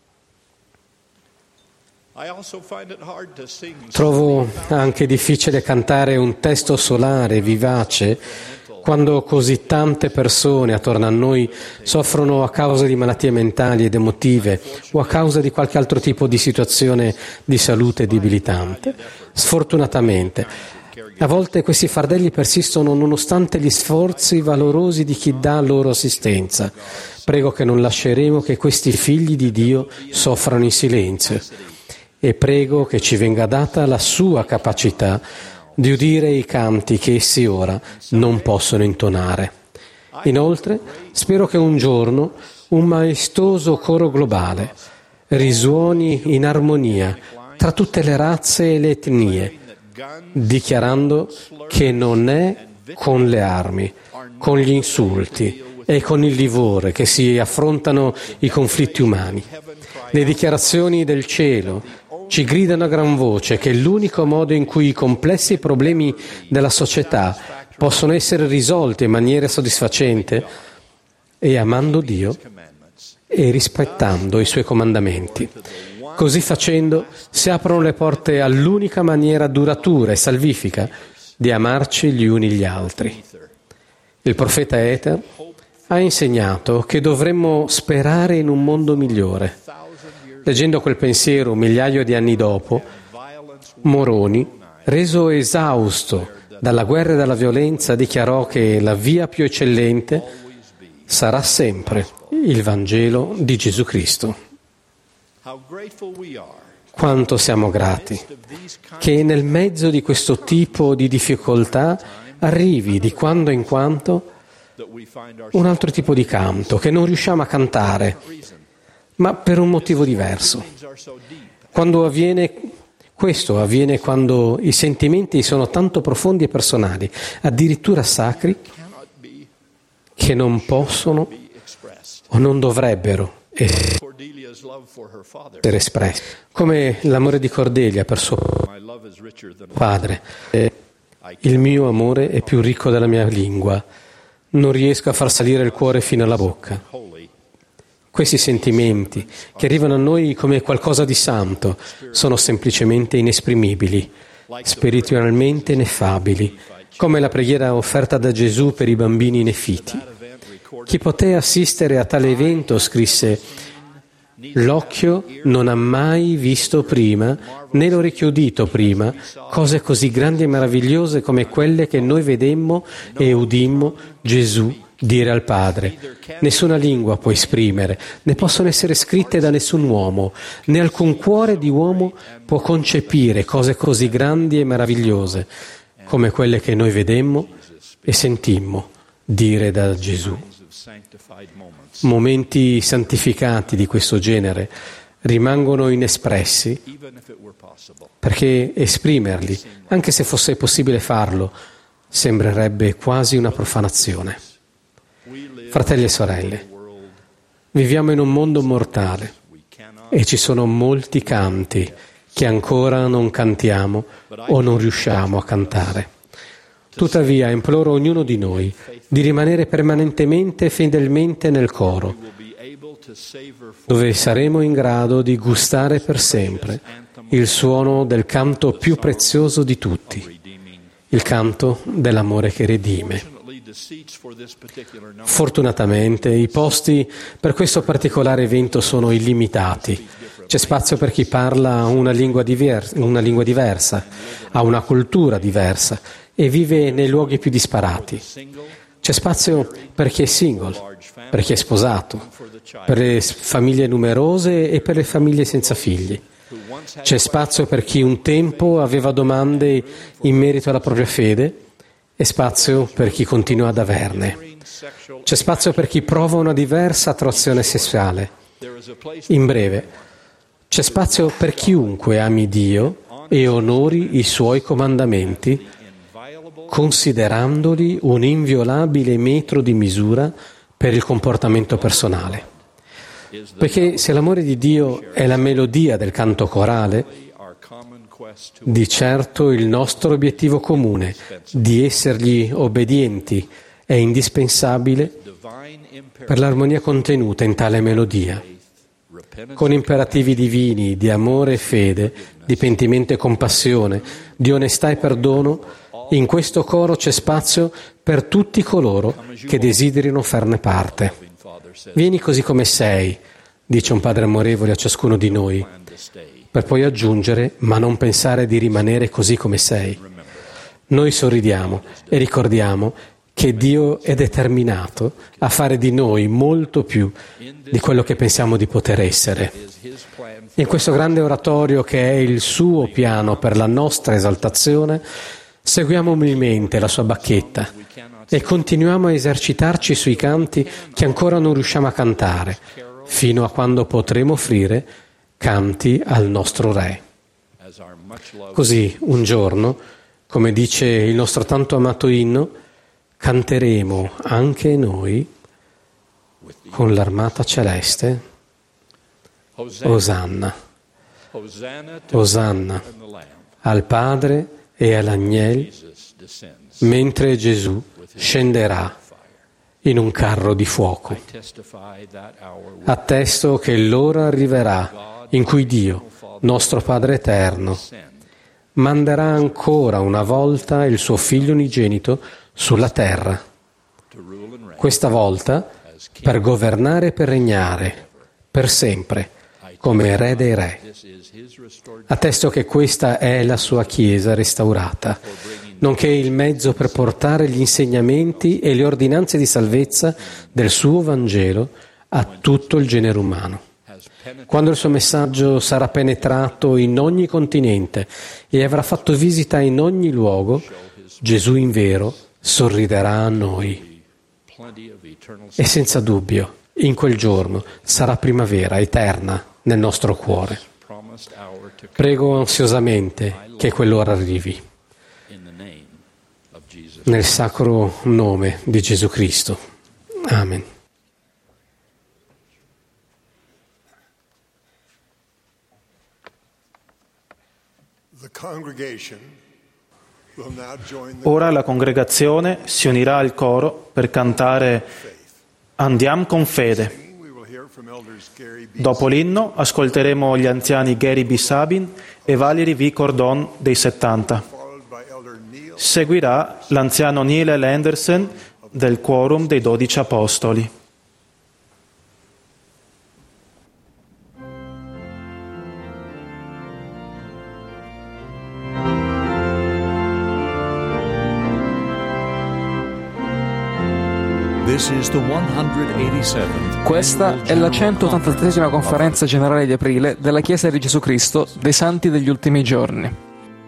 Trovo anche difficile cantare un testo solare e vivace quando così tante persone attorno a noi soffrono a causa di malattie mentali ed emotive o a causa di qualche altro tipo di situazione di salute debilitante. Sfortunatamente, a volte questi fardelli persistono nonostante gli sforzi valorosi di chi dà loro assistenza. Prego che non lasceremo che questi figli di Dio soffrano in silenzio e prego che ci venga data la sua capacità di udire i canti che essi ora non possono intonare. Inoltre, spero che un giorno un maestoso coro globale risuoni in armonia tra tutte le razze e le etnie, dichiarando che non è con le armi, con gli insulti e con il livore che si affrontano i conflitti umani. Le dichiarazioni del cielo ci gridano a gran voce che l'unico modo in cui i complessi problemi della società possono essere risolti in maniera soddisfacente è amando Dio e rispettando i Suoi comandamenti. Così facendo si aprono le porte all'unica maniera duratura e salvifica di amarci gli uni gli altri. Il profeta Ether ha insegnato che dovremmo sperare in un mondo migliore. Leggendo quel pensiero un migliaio di anni dopo, Moroni, reso esausto dalla guerra e dalla violenza, dichiarò che la via più eccellente sarà sempre il Vangelo di Gesù Cristo. Quanto siamo grati che nel mezzo di questo tipo di difficoltà arrivi di quando in quando un altro tipo di canto che non riusciamo a cantare, ma per un motivo diverso. Questo avviene quando i sentimenti sono tanto profondi e personali, addirittura sacri, che non possono o non dovrebbero essere espressi. Come l'amore di Cordelia per suo padre. Il mio amore è più ricco della mia lingua. Non riesco a far salire il cuore fino alla bocca. Questi sentimenti, che arrivano a noi come qualcosa di santo, sono semplicemente inesprimibili, spiritualmente ineffabili, come la preghiera offerta da Gesù per i bambini nefiti. Chi poté assistere a tale evento scrisse: «L'occhio non ha mai visto prima, né l'orecchio udito prima, cose così grandi e meravigliose come quelle che noi vedemmo e udimmo Gesù dire al Padre. Nessuna lingua può esprimere, né possono essere scritte da nessun uomo, né alcun cuore di uomo può concepire cose così grandi e meravigliose come quelle che noi vedemmo e sentimmo dire da Gesù». Momenti santificati di questo genere rimangono inespressi perché esprimerli, anche se fosse possibile farlo, sembrerebbe quasi una profanazione. Fratelli e sorelle, viviamo in un mondo mortale e ci sono molti canti che ancora non cantiamo o non riusciamo a cantare. Tuttavia imploro ognuno di noi di rimanere permanentemente e fedelmente nel coro, dove saremo in grado di gustare per sempre il suono del canto più prezioso di tutti, il canto dell'amore che redime. Fortunatamente i posti per questo particolare evento sono illimitati. C'è spazio per chi parla una lingua diversa, ha una cultura diversa e vive nei luoghi più disparati. C'è spazio per chi è single, per chi è sposato, per le famiglie numerose e per le famiglie senza figli. C'è spazio per chi un tempo aveva domande in merito alla propria fede e spazio per chi continua ad averne. C'è spazio per chi prova una diversa attrazione sessuale. In breve, c'è spazio per chiunque ami Dio e onori i Suoi comandamenti, considerandoli un inviolabile metro di misura per il comportamento personale. Perché se l'amore di Dio è la melodia del canto corale, di certo il nostro obiettivo comune di essergli obbedienti è indispensabile per l'armonia contenuta in tale melodia. Con imperativi divini di amore e fede, di pentimento e compassione, di onestà e perdono, in questo coro c'è spazio per tutti coloro che desiderino farne parte. Vieni così come sei, dice un Padre amorevole a ciascuno di noi, per poi aggiungere, ma non pensare di rimanere così come sei. Noi sorridiamo e ricordiamo che Dio è determinato a fare di noi molto più di quello che pensiamo di poter essere. In questo grande oratorio che è il suo piano per la nostra esaltazione, seguiamo umilmente la sua bacchetta e continuiamo a esercitarci sui canti che ancora non riusciamo a cantare, fino a quando potremo offrire canti al nostro Re. Così, un giorno, come dice il nostro tanto amato inno, canteremo anche noi con l'armata celeste Osanna. Osanna al Padre e all'Agnello, mentre Gesù scenderà in un carro di fuoco. Attesto che l'ora arriverà in cui Dio, nostro Padre eterno, manderà ancora una volta il suo Figlio unigenito sulla terra. Questa volta per governare e per regnare per sempre come Re dei Re. Attesto che questa è la sua Chiesa restaurata, nonché il mezzo per portare gli insegnamenti e le ordinanze di salvezza del suo Vangelo a tutto il genere umano. Quando il suo messaggio sarà penetrato in ogni continente e avrà fatto visita in ogni luogo, Gesù in vero sorriderà a noi. E senza dubbio, in quel giorno sarà primavera eterna nel nostro cuore. Prego ansiosamente che quell'ora arrivi. Nel sacro nome di Gesù Cristo. Amen. Ora la congregazione si unirà al coro per cantare Andiam con fede. Dopo l'inno ascolteremo gli anziani Gary B. Sabin e Valerie V. Cordon dei 70. Seguirà l'anziano Neil L. Anderson del Quorum dei 12 Apostoli. Questa è la 187esima conferenza generale di aprile della Chiesa di Gesù Cristo dei Santi degli Ultimi Giorni.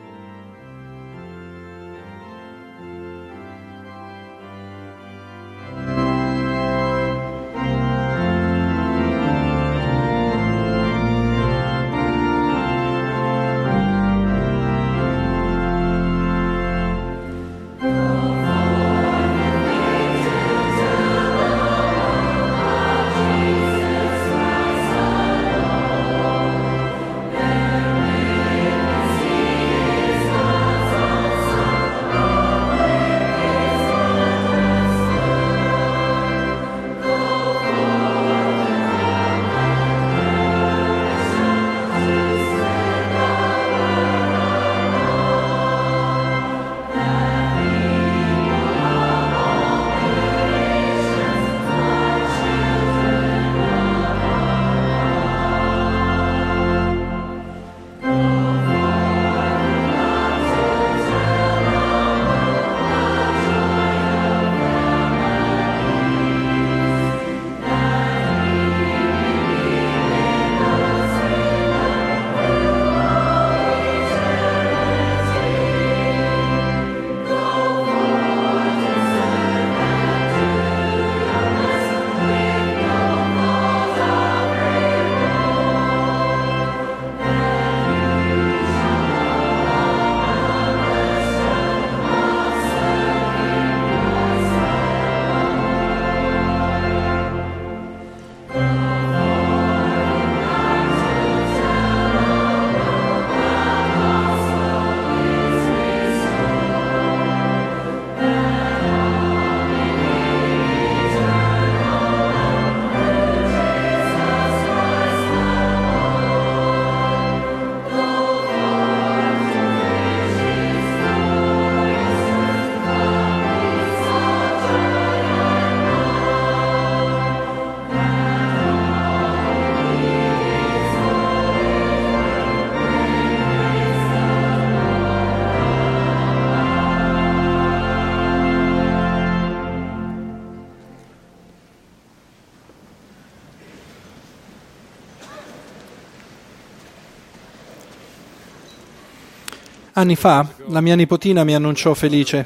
Anni fa, la mia nipotina mi annunciò felice: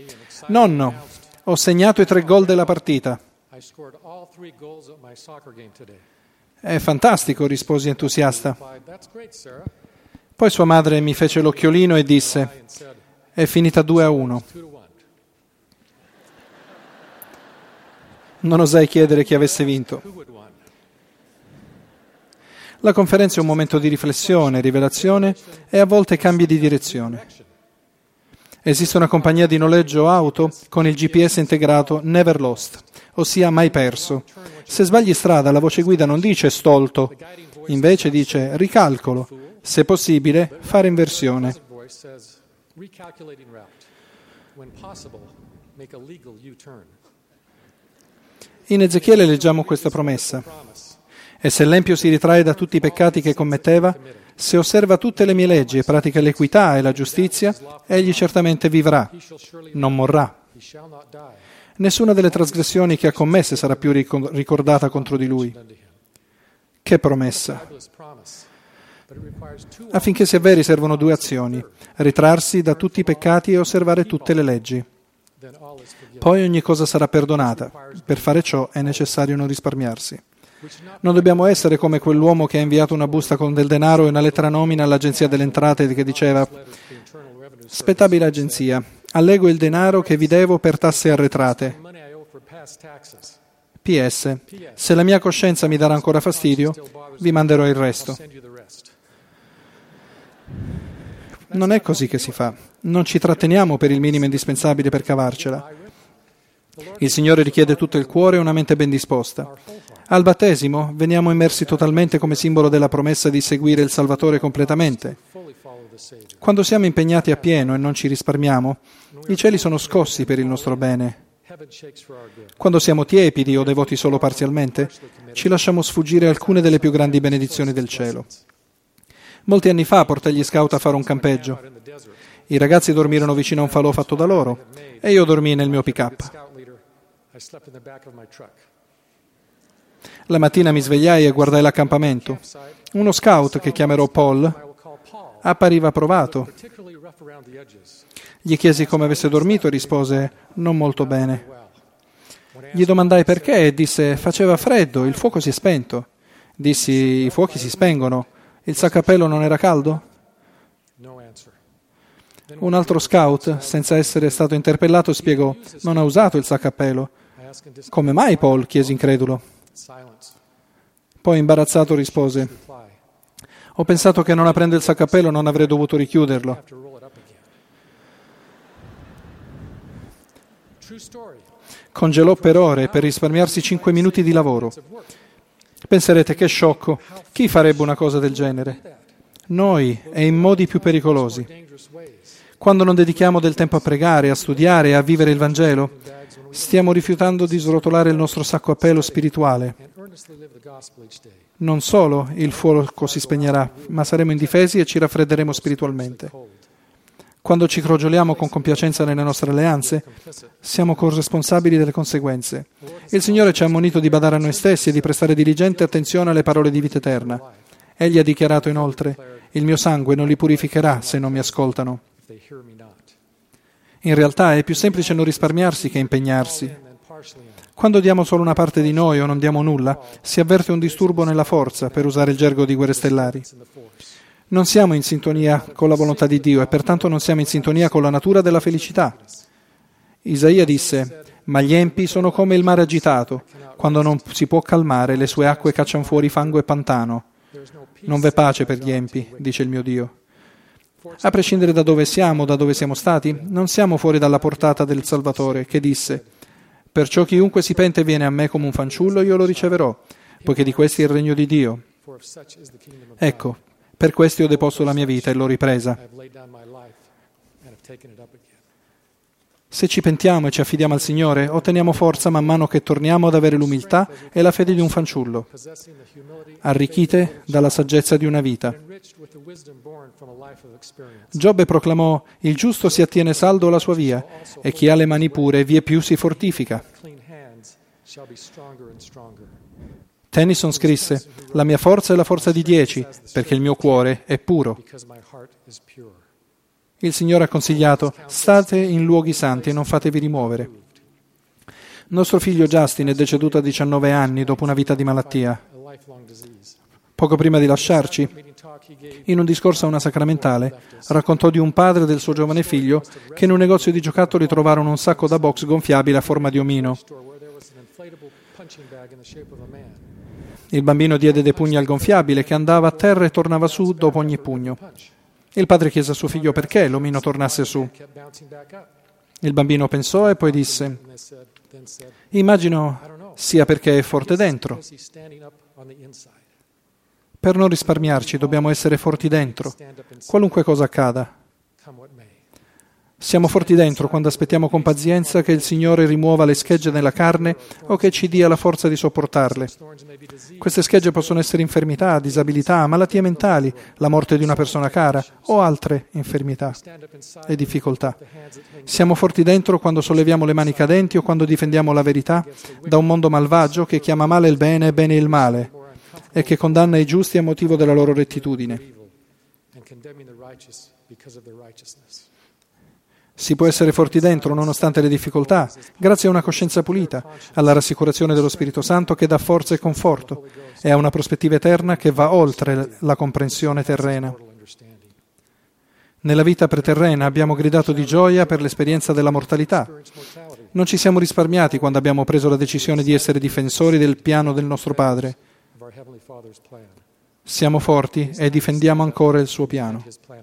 «Nonno, ho segnato i 3 gol della partita». «È fantastico», risposi entusiasta. Poi sua madre mi fece l'occhiolino e disse: «È finita 2-1». Non osai chiedere chi avesse vinto. La conferenza è un momento di riflessione, rivelazione e a volte cambi di direzione. Esiste una compagnia di noleggio auto con il GPS integrato Never Lost, ossia mai perso. Se sbagli strada, la voce guida non dice stolto, invece dice ricalcolo, se possibile fare inversione. In Ezechiele leggiamo questa promessa. E se l'empio si ritrae da tutti i peccati che commetteva, se osserva tutte le mie leggi e pratica l'equità e la giustizia, egli certamente vivrà, non morrà. Nessuna delle trasgressioni che ha commesse sarà più ricordata contro di lui. Che promessa! Affinché sia veri servono 2 azioni: ritrarsi da tutti i peccati e osservare tutte le leggi. Poi ogni cosa sarà perdonata. Per fare ciò è necessario non risparmiarsi. Non dobbiamo essere come quell'uomo che ha inviato una busta con del denaro e una lettera nomina all'agenzia delle entrate che diceva: spettabile agenzia, allego il denaro che vi devo per tasse arretrate. PS, se la mia coscienza mi darà ancora fastidio, vi manderò il resto. Non è così che si fa. Non ci tratteniamo per il minimo indispensabile per cavarcela. Il Signore richiede tutto il cuore e una mente ben disposta. Al battesimo veniamo immersi totalmente come simbolo della promessa di seguire il Salvatore completamente. Quando siamo impegnati appieno e non ci risparmiamo, i cieli sono scossi per il nostro bene. Quando siamo tiepidi o devoti solo parzialmente, ci lasciamo sfuggire alcune delle più grandi benedizioni del cielo. Molti anni fa portai gli scout a fare un campeggio. I ragazzi dormirono vicino a un falò fatto da loro e io dormii nel mio pick-up. La mattina mi svegliai e guardai l'accampamento. Uno scout, che chiamerò Paul, appariva provato. Gli chiesi come avesse dormito e rispose: non molto bene. Gli domandai perché e disse: faceva freddo, il fuoco si è spento. Dissi: i fuochi si spengono, il sacco a pelo non era caldo? Un altro scout, senza essere stato interpellato, spiegò: non ha usato il sacco a pelo. Come mai, Paul? Chiesi incredulo. Poi imbarazzato rispose: ho pensato che non aprendo il sacco a pelo non avrei dovuto richiuderlo. Congelò per ore per risparmiarsi 5 minuti di lavoro. Penserete: che sciocco, chi farebbe una cosa del genere? Noi, e in modi più pericolosi. Quando non dedichiamo del tempo a pregare, a studiare e a vivere il Vangelo, stiamo rifiutando di srotolare il nostro sacco a pelo spirituale. Non solo il fuoco si spegnerà, ma saremo indifesi e ci raffredderemo spiritualmente. Quando ci crogioliamo con compiacenza nelle nostre alleanze, siamo corresponsabili delle conseguenze. Il Signore ci ha ammonito di badare a noi stessi e di prestare diligente attenzione alle parole di vita eterna. Egli ha dichiarato inoltre: il mio sangue non li purificherà se non mi ascoltano. In realtà è più semplice non risparmiarsi che impegnarsi. Quando diamo solo una parte di noi o non diamo nulla, si avverte un disturbo nella forza, per usare il gergo di Guerre Stellari. Non siamo in sintonia con la volontà di Dio e pertanto non siamo in sintonia con la natura della felicità. Isaia disse: ma gli empi sono come il mare agitato, quando non si può calmare, le sue acque cacciano fuori fango e pantano. Non v'è pace per gli empi, dice il mio Dio. A prescindere da dove siamo, da dove siamo stati, non siamo fuori dalla portata del Salvatore, che disse: perciò chiunque si pente e viene a me come un fanciullo, io lo riceverò, poiché di questi è il regno di Dio. Ecco, per questi ho deposto la mia vita e l'ho ripresa. Se ci pentiamo e ci affidiamo al Signore, otteniamo forza man mano che torniamo ad avere l'umiltà e la fede di un fanciullo, arricchite dalla saggezza di una vita. Giobbe proclamò: il giusto si attiene saldo alla sua via, e chi ha le mani pure vie più si fortifica. Tennyson scrisse: la mia forza è la forza di 10, perché il mio cuore è puro. Il Signore ha consigliato: state in luoghi santi e non fatevi rimuovere. Nostro figlio Justin è deceduto a 19 anni dopo una vita di malattia. Poco prima di lasciarci, in un discorso a una sacramentale, raccontò di un padre e del suo giovane figlio che in un negozio di giocattoli trovarono un sacco da box gonfiabile a forma di omino. Il bambino diede dei pugni al gonfiabile che andava a terra e tornava su dopo ogni pugno. Il padre chiese a suo figlio perché l'omino tornasse su. Il bambino pensò e poi disse: immagino sia perché è forte dentro. Per non risparmiarci dobbiamo essere forti dentro, qualunque cosa accada. Siamo forti dentro quando aspettiamo con pazienza che il Signore rimuova le schegge nella carne o che ci dia la forza di sopportarle. Queste schegge possono essere infermità, disabilità, malattie mentali, la morte di una persona cara o altre infermità e difficoltà. Siamo forti dentro quando solleviamo le mani cadenti o quando difendiamo la verità da un mondo malvagio che chiama male il bene e bene il male e che condanna i giusti a motivo della loro rettitudine. Si può essere forti dentro nonostante le difficoltà, grazie a una coscienza pulita, alla rassicurazione dello Spirito Santo che dà forza e conforto e a una prospettiva eterna che va oltre la comprensione terrena. Nella vita preterrena abbiamo gridato di gioia per l'esperienza della mortalità. Non ci siamo risparmiati quando abbiamo preso la decisione di essere difensori del piano del nostro Padre. Siamo forti e difendiamo ancora il suo piano.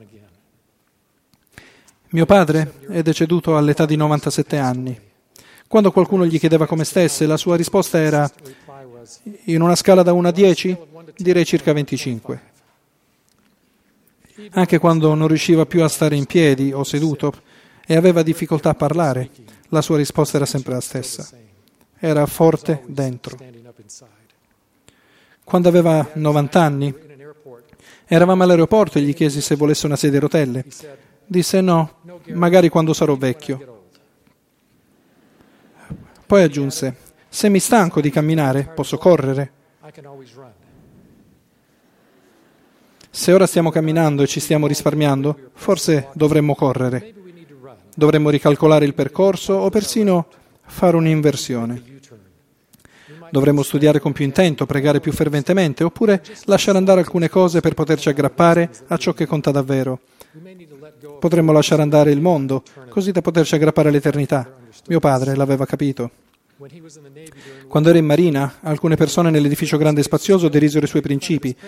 Mio padre è deceduto all'età di 97 anni. Quando qualcuno gli chiedeva come stesse, la sua risposta era: in una scala da 1 a 10, direi circa 25. Anche quando non riusciva più a stare in piedi o seduto e aveva difficoltà a parlare, la sua risposta era sempre la stessa. Era forte dentro. Quando aveva 90 anni, eravamo all'aeroporto e gli chiesi se volesse una sedia a rotelle. Disse no, magari quando sarò vecchio. Poi aggiunse: se mi stanco di camminare, posso correre. Se ora stiamo camminando e ci stiamo risparmiando, forse dovremmo correre. Dovremmo ricalcolare il percorso o persino fare un'inversione. Dovremmo studiare con più intento, pregare più ferventemente, oppure lasciare andare alcune cose per poterci aggrappare a ciò che conta davvero. Potremmo lasciare andare il mondo, così da poterci aggrappare all'eternità. Mio padre l'aveva capito. Quando era in marina, alcune persone nell'edificio grande e spazioso derisero i suoi principi,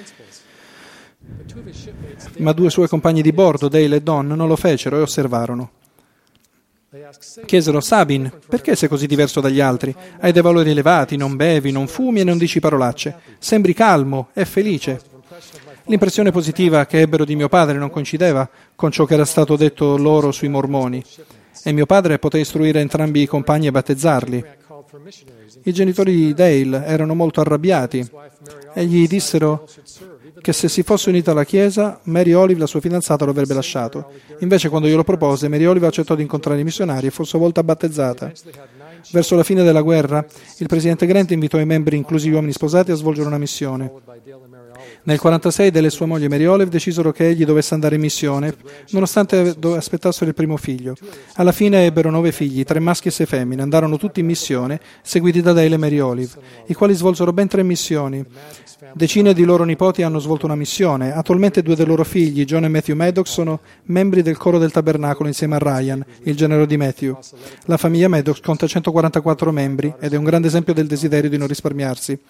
ma 2 suoi compagni di bordo, Dale e Don, non lo fecero e osservarono. Chiesero: Sabin, perché sei così diverso dagli altri? Hai dei valori elevati, non bevi, non fumi e non dici parolacce. Sembri calmo e felice. L'impressione positiva che ebbero di mio padre non coincideva con ciò che era stato detto loro sui mormoni, e mio padre poté istruire entrambi i compagni e battezzarli. I genitori di Dale erano molto arrabbiati e gli dissero che se si fosse unita alla Chiesa, Mary Olive, la sua fidanzata, lo avrebbe lasciato. Invece, quando glielo propose, Mary Olive accettò di incontrare i missionari e fu a sua volta battezzata. Verso la fine della guerra, il presidente Grant invitò i membri, inclusi gli uomini sposati, a svolgere una missione. Nel 1946 Dale e sua moglie Mary Olive decisero che egli dovesse andare in missione, nonostante aspettassero il primo figlio. Alla fine ebbero 9 figli, 3 maschi e 6 femmine. Andarono tutti in missione, seguiti da Dale e Mary Olive, i quali svolsero ben 3 missioni. Decine di loro nipoti hanno svolto una missione. Attualmente 2 dei loro figli, John e Matthew Maddox, sono membri del coro del tabernacolo insieme a Ryan, il genero di Matthew. La famiglia Maddox conta 144 membri ed è un grande esempio del desiderio di non risparmiarsi.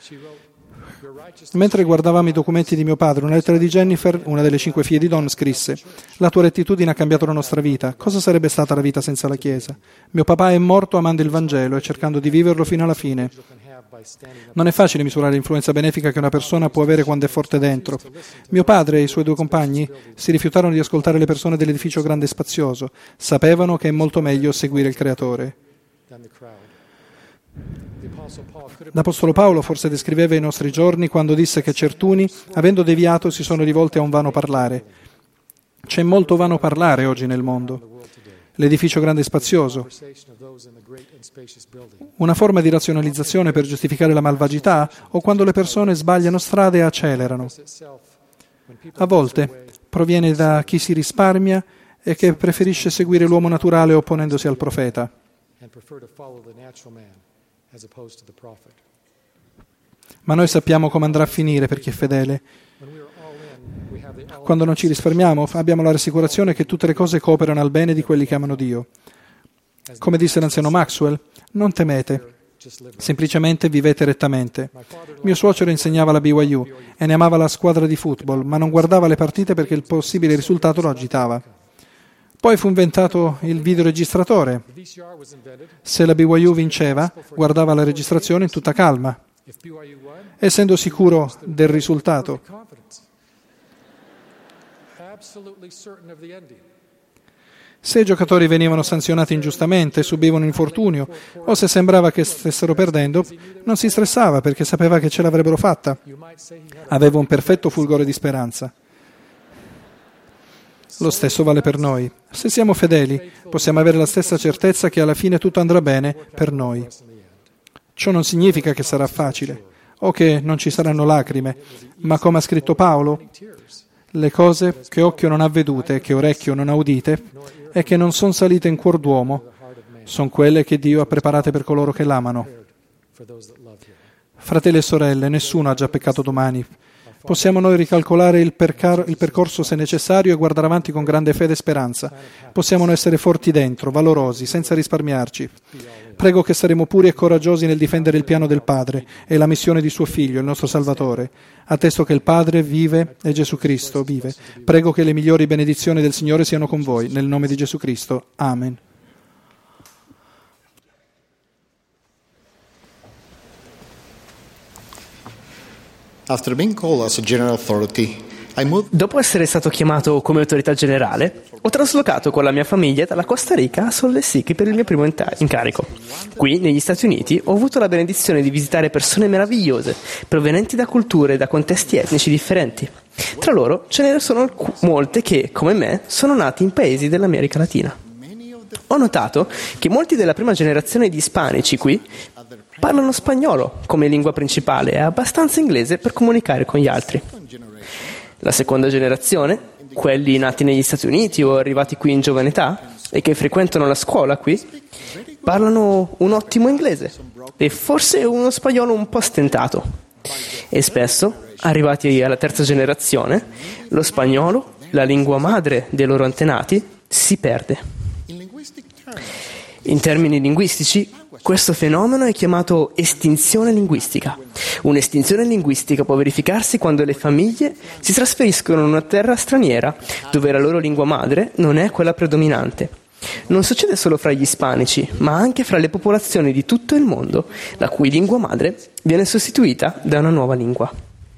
Mentre guardavamo i documenti di mio padre, una lettera di Jennifer, una delle 5 figlie di Don, scrisse: la tua rettitudine ha cambiato la nostra vita. Cosa sarebbe stata la vita senza la Chiesa? Mio papà è morto amando il Vangelo e cercando di viverlo fino alla fine. Non è facile misurare l'influenza benefica che una persona può avere quando è forte dentro. Mio padre e i suoi 2 compagni si rifiutarono di ascoltare le persone dell'edificio grande e spazioso. Sapevano che è molto meglio seguire il Creatore. L'Apostolo Paolo forse descriveva i nostri giorni quando disse che certuni, avendo deviato, si sono rivolti a un vano parlare. C'è molto vano parlare oggi nel mondo. L'edificio grande e spazioso, una forma di razionalizzazione per giustificare la malvagità o quando le persone sbagliano strada e accelerano. A volte proviene da chi si risparmia e che preferisce seguire l'uomo naturale opponendosi al profeta. Ma noi sappiamo come andrà a finire per chi è fedele. Quando non ci risparmiamo, abbiamo la rassicurazione che tutte le cose cooperano al bene di quelli che amano Dio. Come disse l'anziano Maxwell, non temete, semplicemente vivete rettamente. Mio suocero insegnava alla BYU e ne amava la squadra di football, ma non guardava le partite perché il possibile risultato lo agitava. Poi fu inventato il videoregistratore. Se la BYU vinceva, guardava la registrazione in tutta calma, essendo sicuro del risultato. Se i giocatori venivano sanzionati ingiustamente, subivano infortunio o se sembrava che stessero perdendo, non si stressava perché sapeva che ce l'avrebbero fatta. Aveva un perfetto fulgore di speranza. Lo stesso vale per noi. Se siamo fedeli, possiamo avere la stessa certezza che alla fine tutto andrà bene per noi. Ciò non significa che sarà facile o che non ci saranno lacrime, ma come ha scritto Paolo, le cose che occhio non ha vedute, che orecchio non ha udite e che non sono salite in cuor d'uomo, sono quelle che Dio ha preparate per coloro che l'amano. Fratelli e sorelle, nessuno ha già peccato domani. Possiamo noi ricalcolare il percorso se necessario e guardare avanti con grande fede e speranza. Possiamo essere forti dentro, valorosi, senza risparmiarci. Prego che saremo puri e coraggiosi nel difendere il piano del Padre e la missione di suo Figlio, il nostro Salvatore. Attesto che il Padre vive e Gesù Cristo vive. Prego che le migliori benedizioni del Signore siano con voi. Nel nome di Gesù Cristo. Amen. After being called as a general authority, dopo essere stato chiamato come autorità generale, ho traslocato con la mia famiglia dalla Costa Rica a Salt Lake City per il mio primo incarico. Qui, negli Stati Uniti, ho avuto la benedizione di visitare persone meravigliose, provenienti da culture e da contesti etnici differenti. Tra loro ce ne sono molte che, come me, sono nati in paesi dell'America Latina. Ho notato che molti della prima generazione di ispanici qui parlano spagnolo come lingua principale e abbastanza inglese per comunicare con gli altri. La seconda generazione, quelli nati negli Stati Uniti o arrivati qui in giovane età e che frequentano la scuola qui, parlano un ottimo inglese e forse uno spagnolo un po' stentato. E spesso, arrivati alla terza generazione, lo spagnolo, la lingua madre dei loro antenati, si perde. In termini linguistici, questo fenomeno è chiamato estinzione linguistica. Un'estinzione linguistica può verificarsi quando le famiglie si trasferiscono in una terra straniera dove la loro lingua madre non è quella predominante. Non succede solo fra gli ispanici, ma anche fra le popolazioni di tutto il mondo, la cui lingua madre viene sostituita da una nuova lingua.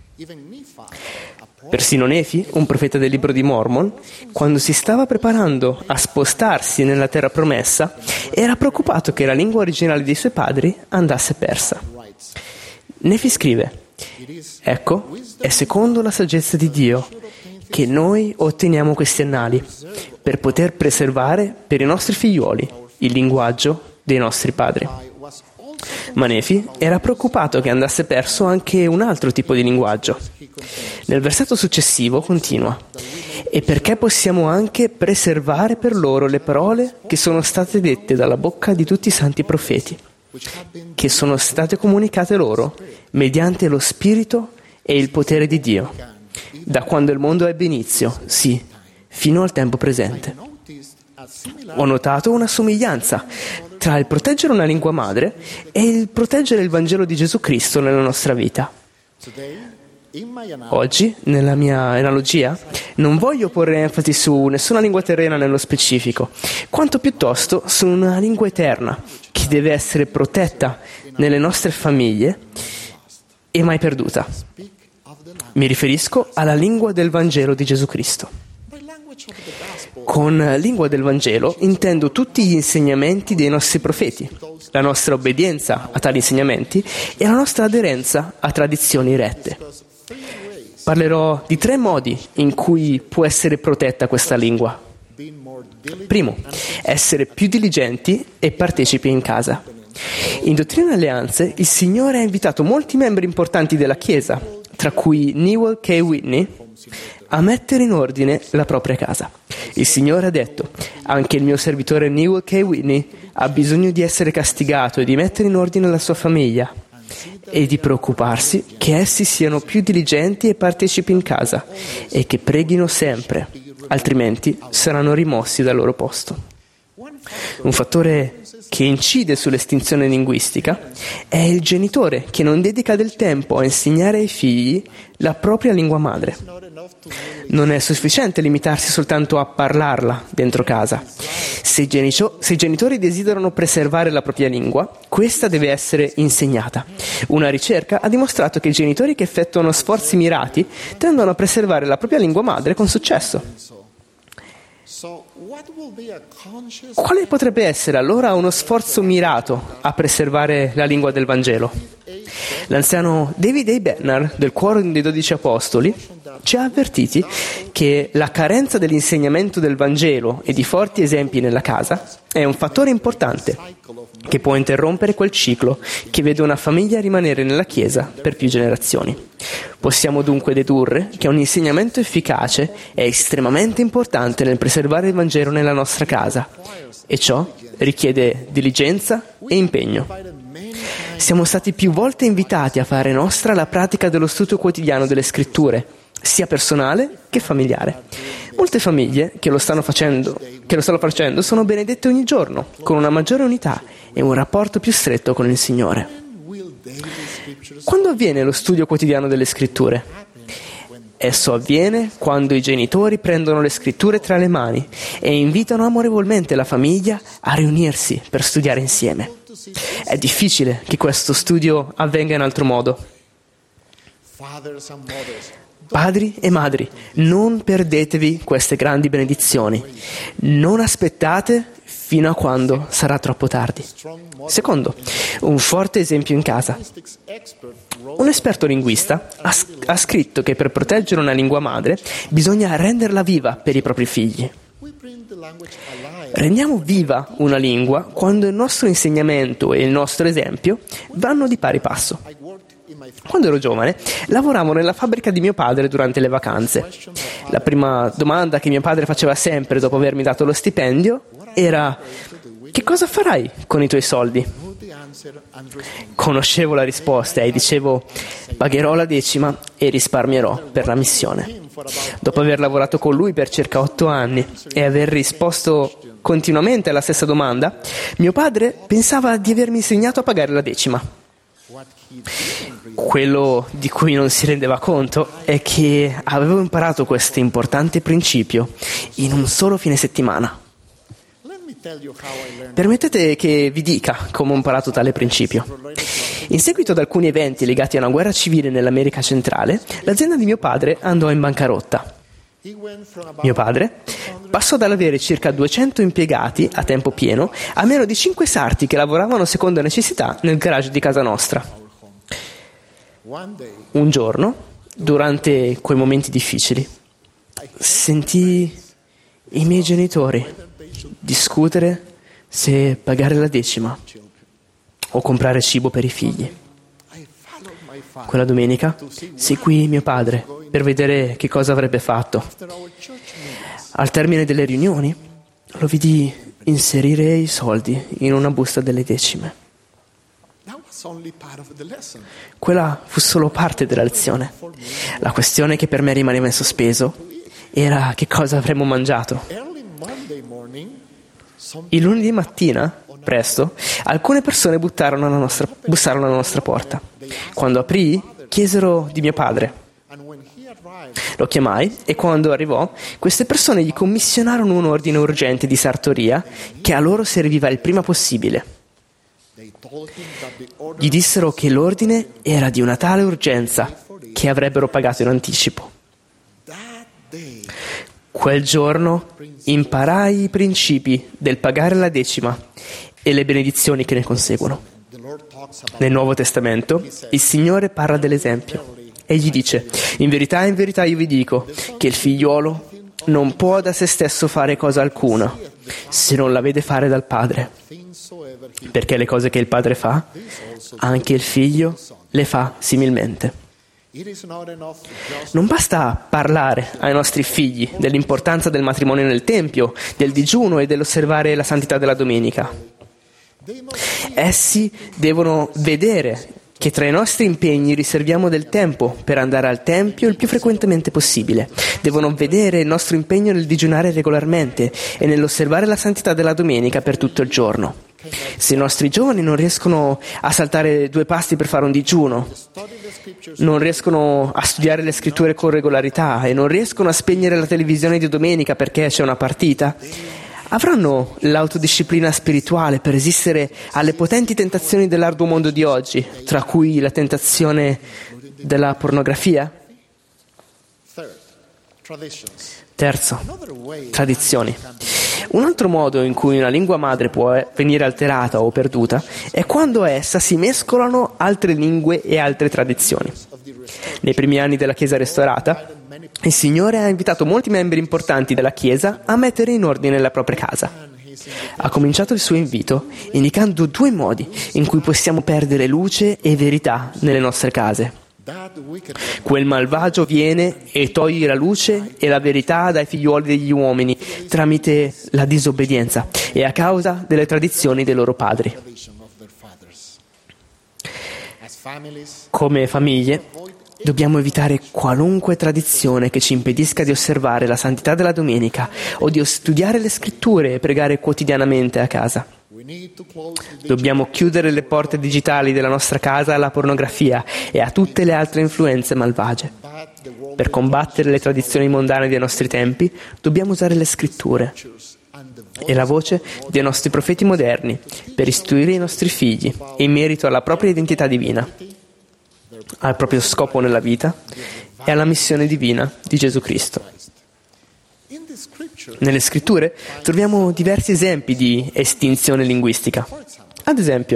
Persino Nefi, un profeta del libro di Mormon, quando si stava preparando a spostarsi nella terra promessa, era preoccupato che la lingua originale dei suoi padri andasse persa. Nefi scrive: «Ecco, è secondo la saggezza di Dio che noi otteniamo questi annali, per poter preservare per i nostri figliuoli il linguaggio dei nostri padri». Ma Nefi era preoccupato che andasse perso anche un altro tipo di linguaggio. Nel versetto successivo continua: «E perché possiamo anche preservare per loro le parole che sono state dette dalla bocca di tutti i santi profeti, che sono state comunicate loro mediante lo Spirito e il potere di Dio, da quando il mondo ebbe inizio, sì, fino al tempo presente». Ho notato una somiglianza tra il proteggere una lingua madre e il proteggere il Vangelo di Gesù Cristo nella nostra vita. Oggi, nella mia analogia, non voglio porre enfasi su nessuna lingua terrena nello specifico, quanto piuttosto su una lingua eterna che deve essere protetta nelle nostre famiglie e mai perduta. Mi riferisco alla lingua del Vangelo di Gesù Cristo. Con lingua del Vangelo intendo tutti gli insegnamenti dei nostri profeti, la nostra obbedienza a tali insegnamenti e la nostra aderenza a tradizioni rette. Parlerò di 3 modi in cui può essere protetta questa lingua. Primo, essere più diligenti e partecipi in casa. In Dottrina e Alleanze, il Signore ha invitato molti membri importanti della Chiesa, tra cui Newell K. Whitney, a mettere in ordine la propria casa. Il Signore ha detto: anche il mio servitore Newell K. Whitney ha bisogno di essere castigato e di mettere in ordine la sua famiglia e di preoccuparsi che essi siano più diligenti e partecipi in casa e che preghino sempre, altrimenti saranno rimossi dal loro posto. Un fattore che incide sull'estinzione linguistica è il genitore che non dedica del tempo a insegnare ai figli la propria lingua madre. Non è sufficiente limitarsi soltanto a parlarla dentro casa. Se i genitori desiderano preservare la propria lingua, questa deve essere insegnata. Una ricerca ha dimostrato che i genitori che effettuano sforzi mirati tendono a preservare la propria lingua madre con successo. Quale potrebbe essere allora uno sforzo mirato a preservare la lingua del Vangelo? L'anziano David A. Bednar, del Quorum dei 12 Apostoli, ci ha avvertiti che la carenza dell'insegnamento del Vangelo e di forti esempi nella casa è un fattore importante che può interrompere quel ciclo che vede una famiglia rimanere nella Chiesa per più generazioni. Possiamo dunque dedurre che un insegnamento efficace è estremamente importante nel preservare il Vangelo nella nostra casa, e ciò richiede diligenza e impegno. Siamo stati più volte invitati a fare nostra la pratica dello studio quotidiano delle Scritture, sia personale che familiare. Molte famiglie che lo stanno facendo sono benedette ogni giorno, con una maggiore unità e un rapporto più stretto con il Signore. Quando avviene lo studio quotidiano delle Scritture? Esso avviene quando i genitori prendono le Scritture tra le mani e invitano amorevolmente la famiglia a riunirsi per studiare insieme. È difficile che questo studio avvenga in altro modo. Padri e madri, non perdetevi queste grandi benedizioni. Non aspettate fino a quando sarà troppo tardi. Secondo, un forte esempio in casa. Un esperto linguista ha scritto che per proteggere una lingua madre bisogna renderla viva per i propri figli. Rendiamo viva una lingua quando il nostro insegnamento e il nostro esempio vanno di pari passo. Quando ero giovane, lavoravo nella fabbrica di mio padre durante le vacanze. La prima domanda che mio padre faceva sempre dopo avermi dato lo stipendio era: che cosa farai con i tuoi soldi? Conoscevo la risposta e dicevo: pagherò la 10ª e risparmierò per la missione. Dopo aver lavorato con lui per circa 8 anni e aver risposto continuamente alla stessa domanda, mio padre pensava di avermi insegnato a pagare la 10ª. Quello di cui non si rendeva conto è che avevo imparato questo importante principio in un solo fine settimana. Permettete che vi dica come ho imparato tale principio. In seguito ad alcuni eventi legati a una guerra civile nell'America centrale, l'azienda di mio padre andò in bancarotta. Mio padre passò dall'avere circa 200 impiegati a tempo pieno a meno di 5 sarti che lavoravano secondo necessità nel garage di casa nostra. Un giorno, durante quei momenti difficili, sentii i miei genitori discutere se pagare la 10ª o comprare cibo per i figli. Quella domenica seguii mio padre per vedere che cosa avrebbe fatto. Al termine delle riunioni lo vidi inserire i soldi in una busta delle 10ime. Quella fu solo parte della lezione. La questione che per me rimaneva in sospeso era che cosa avremmo mangiato. Il lunedì mattina, presto, alcune persone bussarono alla nostra porta. Quando aprii, chiesero di mio padre. Lo chiamai e quando arrivò, queste persone gli commissionarono un ordine urgente di sartoria che a loro serviva il prima possibile. Gli dissero che l'ordine era di una tale urgenza che avrebbero pagato in anticipo. Quel giorno imparai i principi del pagare la 10ª e le benedizioni che ne conseguono. Nel Nuovo Testamento il Signore parla dell'esempio. Egli dice: in verità io vi dico che il figliuolo non può da se stesso fare cosa alcuna se non la vede fare dal Padre, perché le cose che il Padre fa, anche il Figlio le fa similmente. Non basta parlare ai nostri figli dell'importanza del matrimonio nel Tempio, del digiuno e dell'osservare la santità della domenica. Essi devono vedere che tra i nostri impegni riserviamo del tempo per andare al Tempio il più frequentemente possibile. Devono vedere il nostro impegno nel digiunare regolarmente e nell'osservare la santità della domenica per tutto il giorno. Se i nostri giovani non riescono a saltare 2 pasti per fare un digiuno, non riescono a studiare le scritture con regolarità e non riescono a spegnere la televisione di domenica perché c'è una partita, avranno l'autodisciplina spirituale per resistere alle potenti tentazioni dell'arduo mondo di oggi, tra cui la tentazione della pornografia? Terzo, tradizioni. Un altro modo in cui una lingua madre può venire alterata o perduta è quando a essa si mescolano altre lingue e altre tradizioni. Nei primi anni della Chiesa restaurata, il Signore ha invitato molti membri importanti della Chiesa a mettere in ordine la propria casa. Ha cominciato il suo invito indicando 2 modi in cui possiamo perdere luce e verità nelle nostre case. Quel malvagio viene e toglie la luce e la verità dai figliuoli degli uomini tramite la disobbedienza e a causa delle tradizioni dei loro padri. Come famiglie, dobbiamo evitare qualunque tradizione che ci impedisca di osservare la santità della domenica o di studiare le scritture e pregare quotidianamente a casa. Dobbiamo chiudere le porte digitali della nostra casa alla pornografia e a tutte le altre influenze malvagie. Per combattere le tradizioni mondane dei nostri tempi, dobbiamo usare le scritture e la voce dei nostri profeti moderni per istruire i nostri figli in merito alla propria identità divina, al proprio scopo nella vita e alla missione divina di Gesù Cristo. Nelle scritture troviamo diversi esempi di estinzione linguistica. Ad esempio,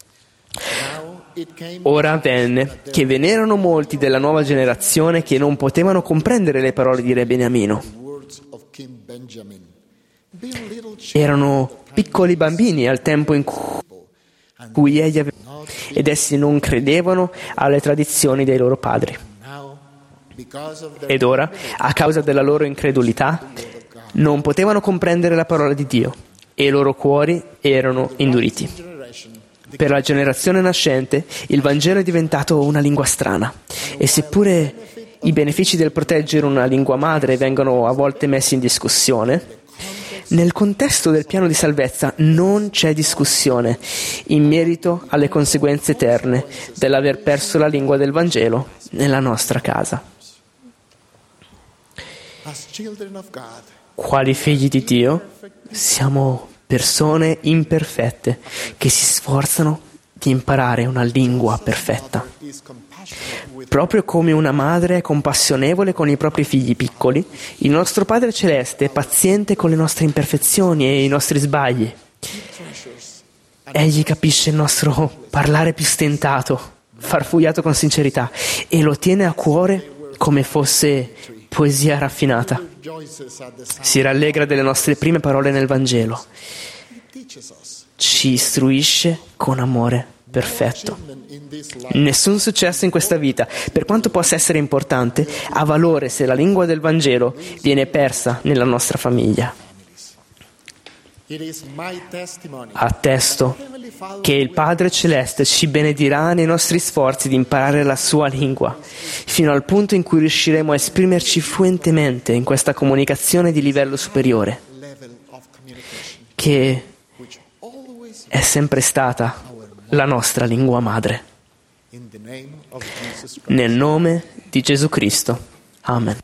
ora avvenne che ve n'erano molti della nuova generazione che non potevano comprendere le parole di Re Beniamino. Erano piccoli bambini al tempo in cui egli aveva ed essi non credevano alle tradizioni dei loro padri. Ed ora, a causa della loro incredulità, non potevano comprendere la parola di Dio e i loro cuori erano induriti. Per la generazione nascente, il Vangelo è diventato una lingua strana e seppure i benefici del proteggere una lingua madre vengono a volte messi in discussione, nel contesto del piano di salvezza non c'è discussione in merito alle conseguenze eterne dell'aver perso la lingua del Vangelo nella nostra casa. Quali figli di Dio, siamo persone imperfette che si sforzano di imparare una lingua perfetta. Proprio come una madre è compassionevole con i propri figli piccoli, il nostro Padre Celeste è paziente con le nostre imperfezioni e i nostri sbagli. Egli capisce il nostro parlare più stentato, farfugliato con sincerità, e lo tiene a cuore come fosse poesia raffinata. Si rallegra delle nostre prime parole nel Vangelo. Ci istruisce con amore perfetto. Nessun successo in questa vita, per quanto possa essere importante, ha valore se la lingua del Vangelo viene persa nella nostra famiglia. Attesto che il Padre Celeste ci benedirà nei nostri sforzi di imparare la sua lingua, fino al punto in cui riusciremo a esprimerci fluentemente in questa comunicazione di livello superiore, che è sempre stata la nostra lingua madre. Nel nome di Gesù Cristo. Amen.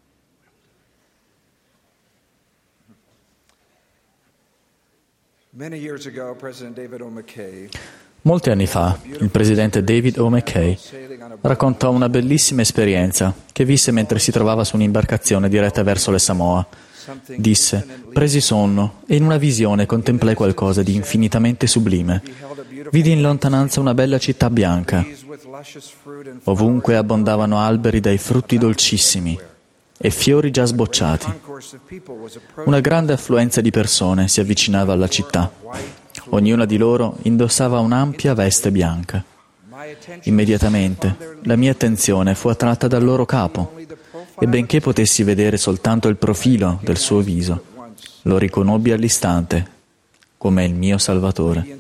Molti anni fa, il presidente David O. McKay raccontò una bellissima esperienza che visse mentre si trovava su un'imbarcazione diretta verso le Samoa. Disse: presi sonno e in una visione contemplai qualcosa di infinitamente sublime. Vidi in lontananza una bella città bianca. Ovunque abbondavano alberi dai frutti dolcissimi e fiori già sbocciati. Una grande affluenza di persone si avvicinava alla città. Ognuna di loro indossava un'ampia veste bianca. Immediatamente la mia attenzione fu attratta dal loro capo e benché potessi vedere soltanto il profilo del suo viso, lo riconobbi all'istante come il mio Salvatore.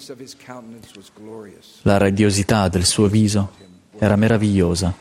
La radiosità del suo viso era meravigliosa.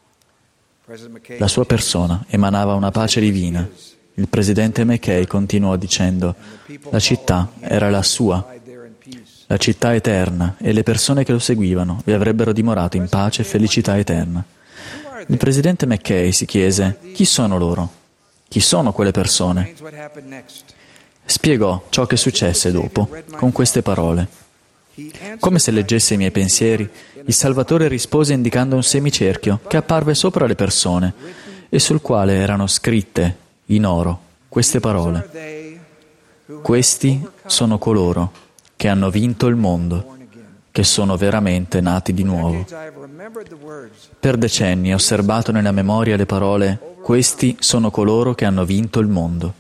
La sua persona emanava una pace divina. Il presidente McKay continuò dicendo: la città era la sua, la città eterna, e le persone che lo seguivano vi avrebbero dimorato in pace e felicità eterna. Il presidente McKay si chiese: chi sono loro? Chi sono quelle persone? Spiegò ciò che successe dopo con queste parole. Come se leggesse i miei pensieri, il Salvatore rispose indicando un semicerchio che apparve sopra le persone e sul quale erano scritte in oro queste parole: questi sono coloro che hanno vinto il mondo, che sono veramente nati di nuovo. Per decenni ho osservato nella memoria le parole: questi sono coloro che hanno vinto il mondo.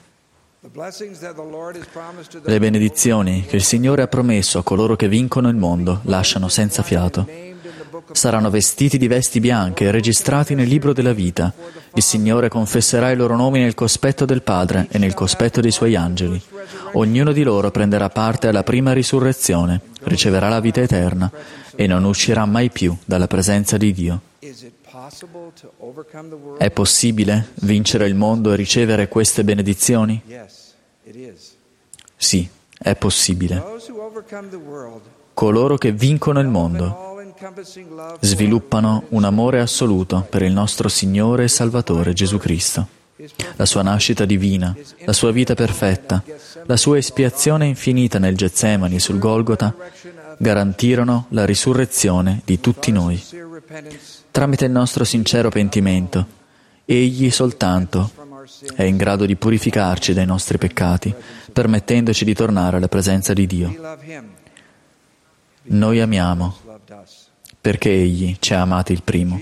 Le benedizioni che il Signore ha promesso a coloro che vincono il mondo lasciano senza fiato. Saranno vestiti di vesti bianche e registrati nel libro della vita. Il Signore confesserà i loro nomi nel cospetto del Padre e nel cospetto dei Suoi angeli. Ognuno di loro prenderà parte alla prima risurrezione, riceverà la vita eterna e non uscirà mai più dalla presenza di Dio. È possibile vincere il mondo e ricevere queste benedizioni? Sì, è possibile. Coloro che vincono il mondo sviluppano un amore assoluto per il nostro Signore e Salvatore Gesù Cristo, la sua nascita divina, la sua vita perfetta, la sua espiazione infinita nel Getsemani sul Golgota garantirono la risurrezione di tutti noi. Tramite il nostro sincero pentimento, Egli soltanto è in grado di purificarci dai nostri peccati, permettendoci di tornare alla presenza di Dio. Noi amiamo perché Egli ci ha amati il primo.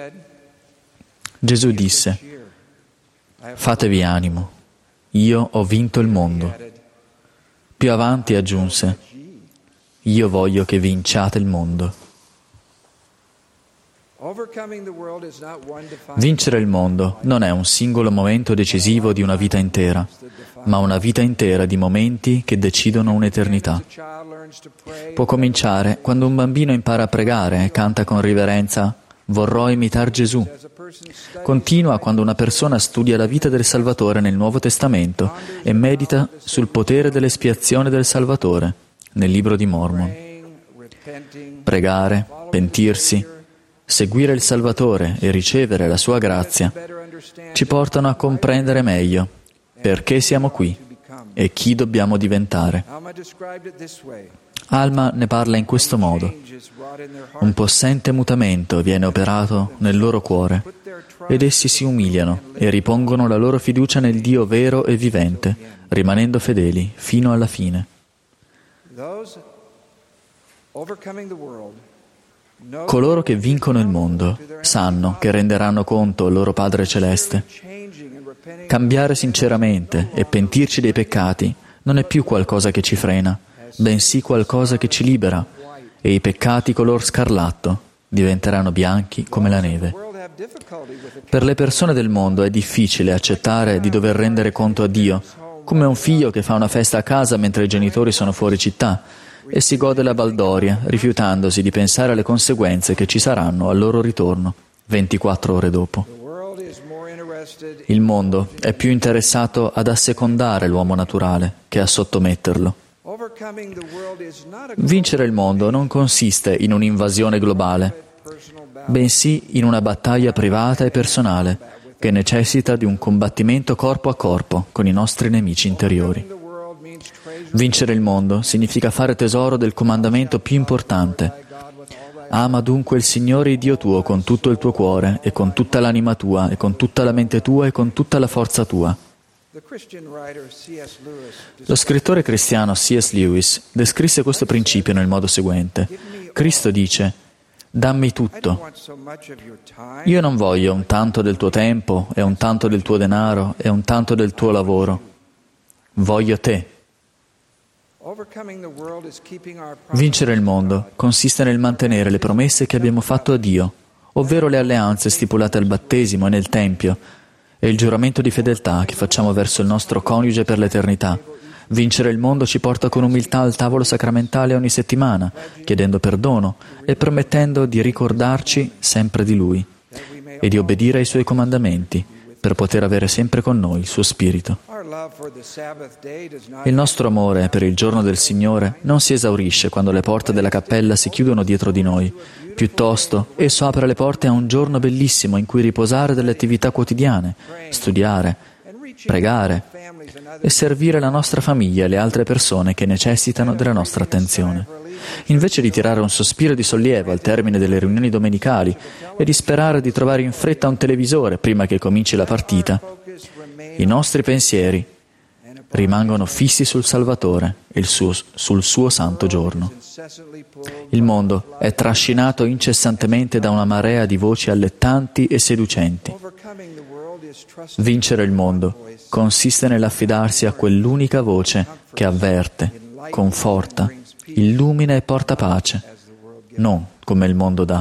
Gesù disse: fatevi animo, io ho vinto il mondo. Più avanti aggiunse: io voglio che vinciate il mondo. Vincere il mondo non è un singolo momento decisivo di una vita intera, ma una vita intera di momenti che decidono un'eternità. Può cominciare quando un bambino impara a pregare e canta con riverenza: vorrò imitar Gesù. Continua quando una persona studia la vita del Salvatore nel Nuovo Testamento e medita sul potere dell'espiazione del Salvatore nel Libro di Mormon. Pregare, pentirsi, seguire il Salvatore e ricevere la sua grazia ci portano a comprendere meglio perché siamo qui e chi dobbiamo diventare. Alma ne parla in questo modo: un possente mutamento viene operato nel loro cuore ed essi si umiliano e ripongono la loro fiducia nel Dio vero e vivente, rimanendo fedeli fino alla fine. Coloro che vincono il mondo sanno che renderanno conto al loro Padre Celeste. Cambiare sinceramente e pentirci dei peccati non è più qualcosa che ci frena, bensì qualcosa che ci libera, e i peccati color scarlatto diventeranno bianchi come la neve. Per le persone del mondo è difficile accettare di dover rendere conto a Dio, come un figlio che fa una festa a casa mentre i genitori sono fuori città e si gode la baldoria, rifiutandosi di pensare alle conseguenze che ci saranno al loro ritorno, 24 ore dopo. Il mondo è più interessato ad assecondare l'uomo naturale che a sottometterlo. Vincere il mondo non consiste in un'invasione globale, bensì in una battaglia privata e personale che necessita di un combattimento corpo a corpo con i nostri nemici interiori. Vincere il mondo significa fare tesoro del comandamento più importante. Ama dunque il Signore Dio tuo con tutto il tuo cuore e con tutta l'anima tua e con tutta la mente tua e con tutta la forza tua. Lo scrittore cristiano C.S. Lewis descrisse questo principio nel modo seguente. Cristo dice: dammi tutto. Io non voglio un tanto del tuo tempo e un tanto del tuo denaro e un tanto del tuo lavoro. Voglio te. Vincere il mondo consiste nel mantenere le promesse che abbiamo fatto a Dio, ovvero le alleanze stipulate al battesimo e nel Tempio, e il giuramento di fedeltà che facciamo verso il nostro coniuge per l'eternità. Vincere il mondo ci porta con umiltà al tavolo sacramentale ogni settimana, chiedendo perdono e promettendo di ricordarci sempre di Lui e di obbedire ai Suoi comandamenti per poter avere sempre con noi il Suo Spirito. Il nostro amore per il giorno del Signore non si esaurisce quando le porte della cappella si chiudono dietro di noi. Piuttosto, esso apre le porte a un giorno bellissimo in cui riposare dalle attività quotidiane, studiare, pregare e servire la nostra famiglia e le altre persone che necessitano della nostra attenzione. Invece di tirare un sospiro di sollievo al termine delle riunioni domenicali e di sperare di trovare in fretta un televisore prima che cominci la partita, i nostri pensieri rimangono fissi sul Salvatore e sul suo santo giorno. Il mondo è trascinato incessantemente da una marea di voci allettanti e seducenti. Vincere il mondo consiste nell'affidarsi a quell'unica voce che avverte, conforta, illumina e porta pace, non come il mondo dà.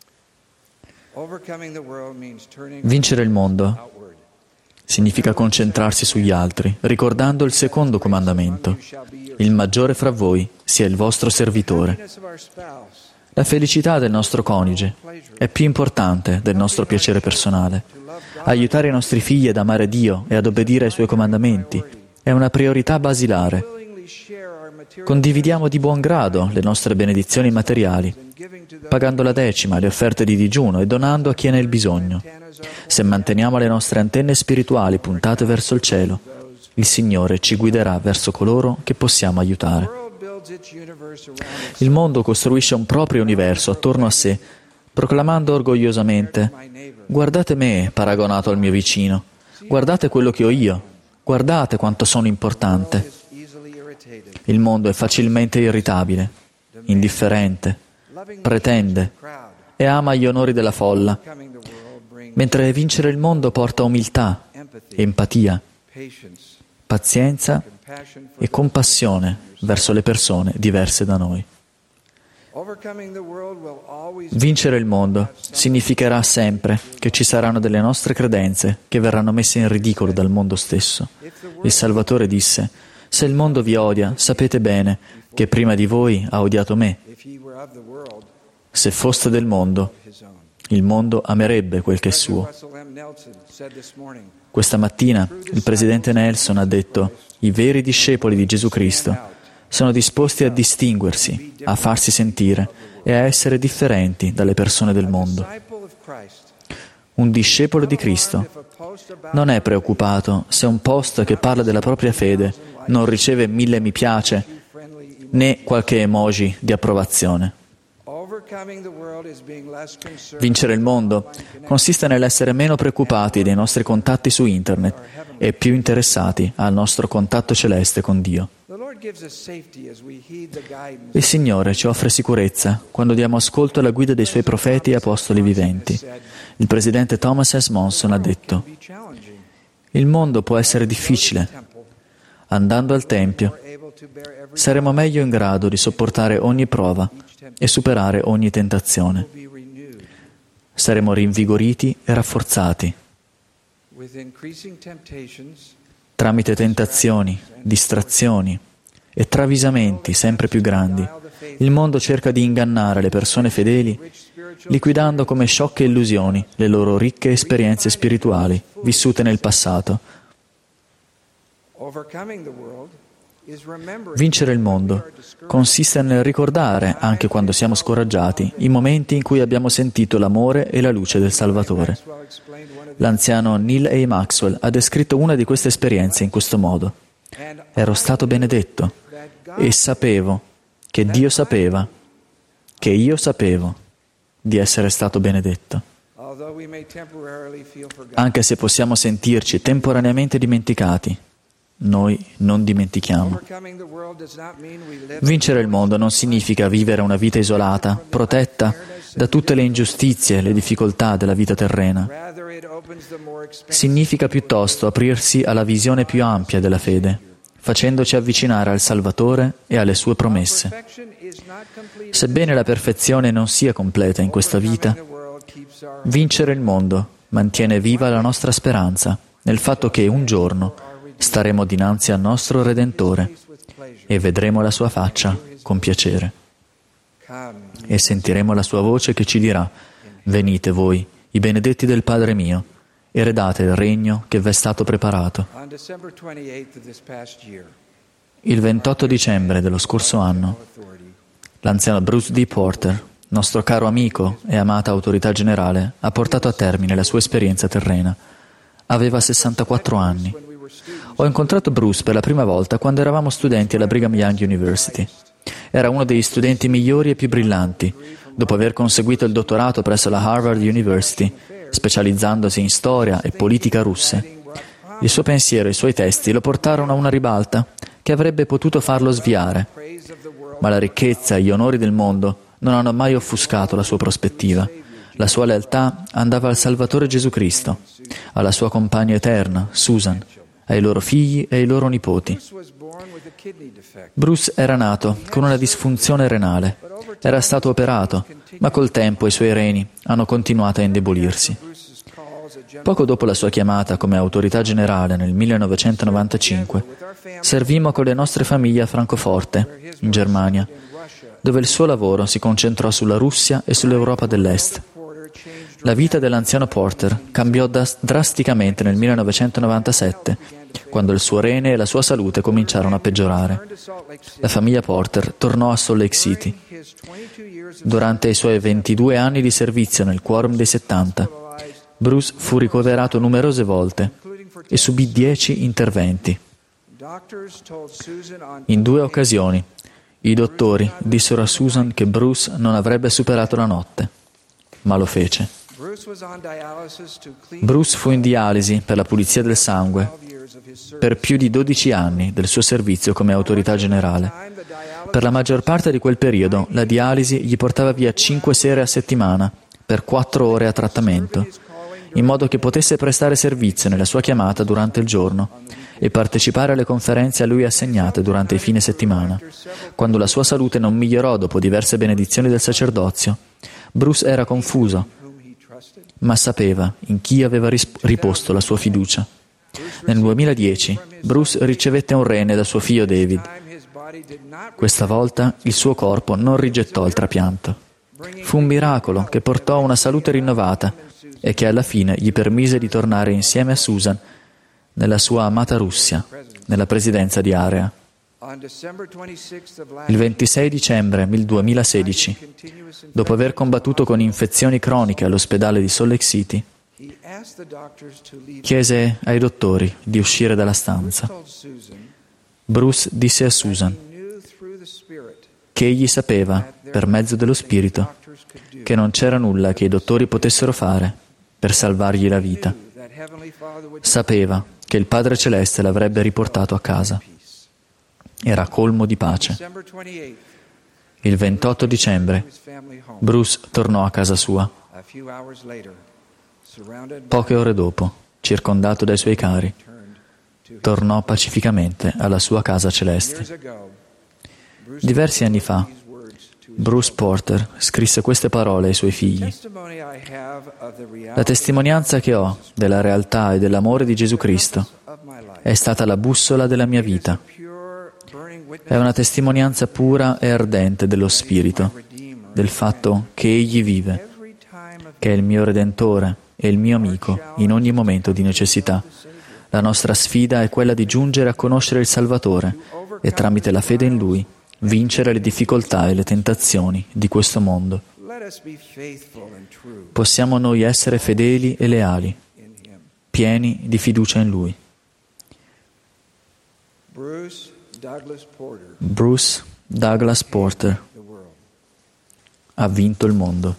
Vincere il mondo significa concentrarsi sugli altri, ricordando il secondo comandamento: il maggiore fra voi sia il vostro servitore. La felicità del nostro coniuge è più importante del nostro piacere personale. Aiutare i nostri figli ad amare Dio e ad obbedire ai Suoi comandamenti è una priorità basilare. Condividiamo di buon grado le nostre benedizioni materiali, pagando la decima, le offerte di digiuno e donando a chi è nel bisogno. Se manteniamo le nostre antenne spirituali puntate verso il cielo, il Signore ci guiderà verso coloro che possiamo aiutare. Il mondo costruisce un proprio universo attorno a sé, proclamando orgogliosamente: guardate me paragonato al mio vicino, guardate quello che ho io, guardate quanto sono importante. Il mondo è facilmente irritabile, indifferente, pretende e ama gli onori della folla, mentre vincere il mondo porta umiltà, empatia, pazienza e compassione verso le persone diverse da noi. Vincere il mondo significherà sempre che ci saranno delle nostre credenze che verranno messe in ridicolo dal mondo stesso. Il Salvatore disse: se il mondo vi odia, sapete bene che prima di voi ha odiato me. Se foste del mondo, il mondo amerebbe quel che è suo. Questa mattina il presidente Nelson ha detto: i veri discepoli di Gesù Cristo sono disposti a distinguersi, a farsi sentire e a essere differenti dalle persone del mondo. Un discepolo di Cristo non è preoccupato se un post che parla della propria fede non riceve 1000 mi piace né qualche emoji di approvazione. Vincere il mondo consiste nell'essere meno preoccupati dei nostri contatti su internet e più interessati al nostro contatto celeste con Dio. Il Signore ci offre sicurezza quando diamo ascolto alla guida dei Suoi profeti e apostoli viventi. Il presidente Thomas S. Monson ha detto: il mondo può essere difficile. Andando al Tempio saremo meglio in grado di sopportare ogni prova e superare ogni tentazione. Saremo rinvigoriti e rafforzati. Tramite tentazioni, distrazioni e travisamenti sempre più grandi, il mondo cerca di ingannare le persone fedeli, liquidando come sciocche illusioni le loro ricche esperienze spirituali vissute nel passato. Vincere il mondo consiste nel ricordare, anche quando siamo scoraggiati, i momenti in cui abbiamo sentito l'amore e la luce del Salvatore. L'anziano Neil A. Maxwell ha descritto una di queste esperienze in questo modo: ero stato benedetto e sapevo che Dio sapeva che io sapevo di essere stato benedetto. Anche se possiamo sentirci temporaneamente dimenticati, noi non dimentichiamo. Vincere il mondo non significa vivere una vita isolata, protetta da tutte le ingiustizie e le difficoltà della vita terrena. Significa piuttosto aprirsi alla visione più ampia della fede, facendoci avvicinare al Salvatore e alle sue promesse. Sebbene la perfezione non sia completa in questa vita, vincere il mondo mantiene viva la nostra speranza nel fatto che un giorno staremo dinanzi al nostro Redentore e vedremo la sua faccia con piacere. E sentiremo la sua voce che ci dirà: venite voi, i benedetti del Padre mio, eredate il regno che v'è stato preparato. Il 28 dicembre dello scorso anno, l'anziano Bruce D. Porter, nostro caro amico e amata autorità generale, ha portato a termine la sua esperienza terrena. Aveva 64 anni. Ho incontrato Bruce per la prima volta quando eravamo studenti alla Brigham Young University. Era uno degli studenti migliori e più brillanti, dopo aver conseguito il dottorato presso la Harvard University, specializzandosi in storia e politica russe. Il suo pensiero e i suoi testi lo portarono a una ribalta che avrebbe potuto farlo sviare, ma la ricchezza e gli onori del mondo non hanno mai offuscato la sua prospettiva. La sua lealtà andava al Salvatore Gesù Cristo, alla sua compagna eterna, Susan, ai loro figli e ai loro nipoti. Bruce era nato con una disfunzione renale. Era stato operato, ma col tempo i suoi reni hanno continuato a indebolirsi. Poco dopo la sua chiamata come autorità generale nel 1995, servimmo con le nostre famiglie a Francoforte, in Germania, dove il suo lavoro si concentrò sulla Russia e sull'Europa dell'Est. La vita dell'anziano Porter cambiò drasticamente nel 1997, quando il suo rene e la sua salute cominciarono a peggiorare. La famiglia Porter tornò a Salt Lake City. Durante i suoi 22 anni di servizio nel Quorum dei 70, Bruce fu ricoverato numerose volte e subì 10 interventi. In 2 occasioni, i dottori dissero a Susan che Bruce non avrebbe superato la notte, ma lo fece. Bruce fu in dialisi per la pulizia del sangue per più di 12 anni del suo servizio come autorità generale. Per la maggior parte di quel periodo, la dialisi gli portava via 5 sere a settimana per 4 ore a trattamento, in modo che potesse prestare servizio nella sua chiamata durante il giorno e partecipare alle conferenze a lui assegnate durante i fine settimana. Quando la sua salute non migliorò dopo diverse benedizioni del sacerdozio, Bruce era confuso, ma sapeva in chi aveva riposto la sua fiducia. Nel 2010 Bruce ricevette un rene da suo figlio David. Questa volta il suo corpo non rigettò il trapianto. Fu un miracolo che portò a una salute rinnovata e che alla fine gli permise di tornare insieme a Susan nella sua amata Russia, nella presidenza di area. Il 26 dicembre 2016, dopo aver combattuto con infezioni croniche all'ospedale di Salt Lake City, chiese ai dottori di uscire dalla stanza. Bruce disse a Susan che egli sapeva, per mezzo dello Spirito, che non c'era nulla che i dottori potessero fare per salvargli la vita. Sapeva che il Padre Celeste l'avrebbe riportato a casa. Era colmo di pace. Il 28 dicembre, Bruce tornò a casa sua. Poche ore dopo, circondato dai suoi cari, tornò pacificamente alla sua casa celeste. Diversi anni fa, Bruce Porter scrisse queste parole ai suoi figli. La testimonianza che ho della realtà e dell'amore di Gesù Cristo è stata la bussola della mia vita. È una testimonianza pura e ardente dello Spirito, del fatto che Egli vive, che è il mio Redentore e il mio amico in ogni momento di necessità. La nostra sfida è quella di giungere a conoscere il Salvatore e tramite la fede in Lui vincere le difficoltà e le tentazioni di questo mondo. Possiamo noi essere fedeli e leali, pieni di fiducia in Lui. Bruce Douglas Porter ha vinto il mondo.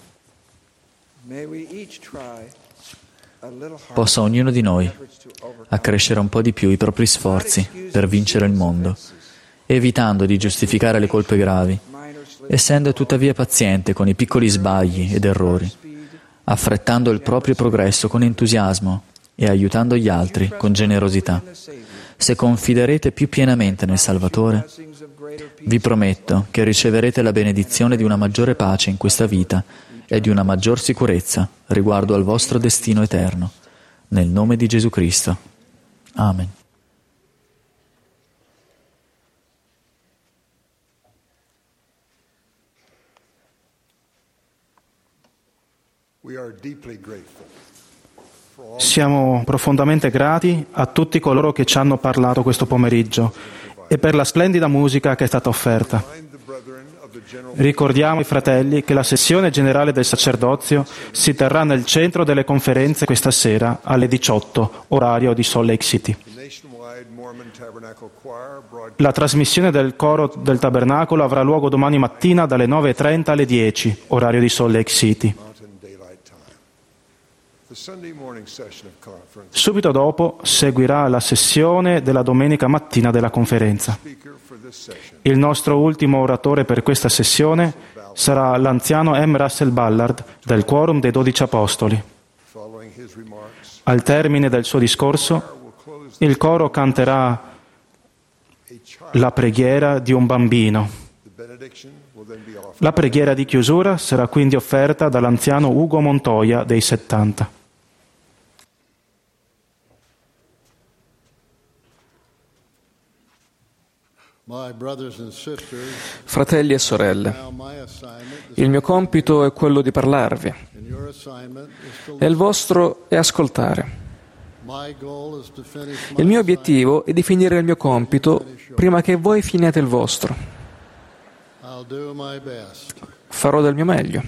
Possa ognuno di noi accrescere un po' di più i propri sforzi per vincere il mondo, evitando di giustificare le colpe gravi, essendo tuttavia paziente con i piccoli sbagli ed errori, affrettando il proprio progresso con entusiasmo e aiutando gli altri con generosità. Se confiderete più pienamente nel Salvatore, vi prometto che riceverete la benedizione di una maggiore pace in questa vita e di una maggior sicurezza riguardo al vostro destino eterno. Nel nome di Gesù Cristo. Amen. Siamo profondamente grati a tutti coloro che ci hanno parlato questo pomeriggio e per la splendida musica che è stata offerta. Ricordiamo ai fratelli che la sessione generale del sacerdozio si terrà nel centro delle conferenze questa sera alle 18, orario di Salt Lake City. La trasmissione del coro del Tabernacolo avrà luogo domani mattina dalle 9:30 alle 10, orario di Salt Lake City. Subito dopo seguirà la sessione della domenica mattina della conferenza. Il nostro ultimo oratore per questa sessione sarà l'anziano M. Russell Ballard del Quorum dei 12 Apostoli. Al termine del suo discorso, il coro canterà la preghiera di un bambino. La preghiera di chiusura sarà quindi offerta dall'anziano Ugo Montoya dei 70. Fratelli e sorelle, il mio compito è quello di parlarvi e il vostro è ascoltare. Il mio obiettivo è di finire il mio compito prima che voi finiate il vostro. Farò del mio meglio.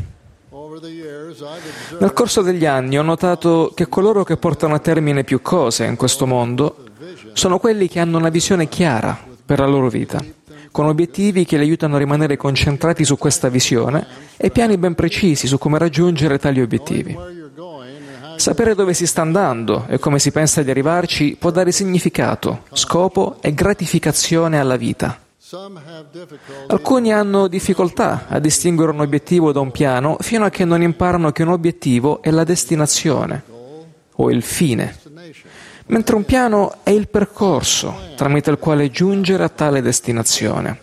Nel corso degli anni ho notato che coloro che portano a termine più cose in questo mondo sono quelli che hanno una visione chiara per la loro vita, con obiettivi che li aiutano a rimanere concentrati su questa visione e piani ben precisi su come raggiungere tali obiettivi. Sapere dove si sta andando e come si pensa di arrivarci può dare significato, scopo e gratificazione alla vita. Alcuni hanno difficoltà a distinguere un obiettivo da un piano fino a che non imparano che un obiettivo è la destinazione o il fine, mentre un piano è il percorso tramite il quale giungere a tale destinazione.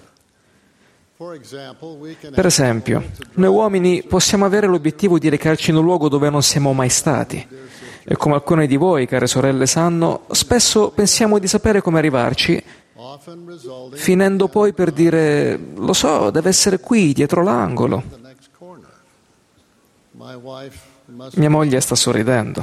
Per esempio, noi uomini possiamo avere l'obiettivo di recarci in un luogo dove non siamo mai stati. E come alcune di voi, care sorelle, sanno, spesso pensiamo di sapere come arrivarci, finendo poi per dire, lo so, deve essere qui, dietro l'angolo. Mia moglie sta sorridendo.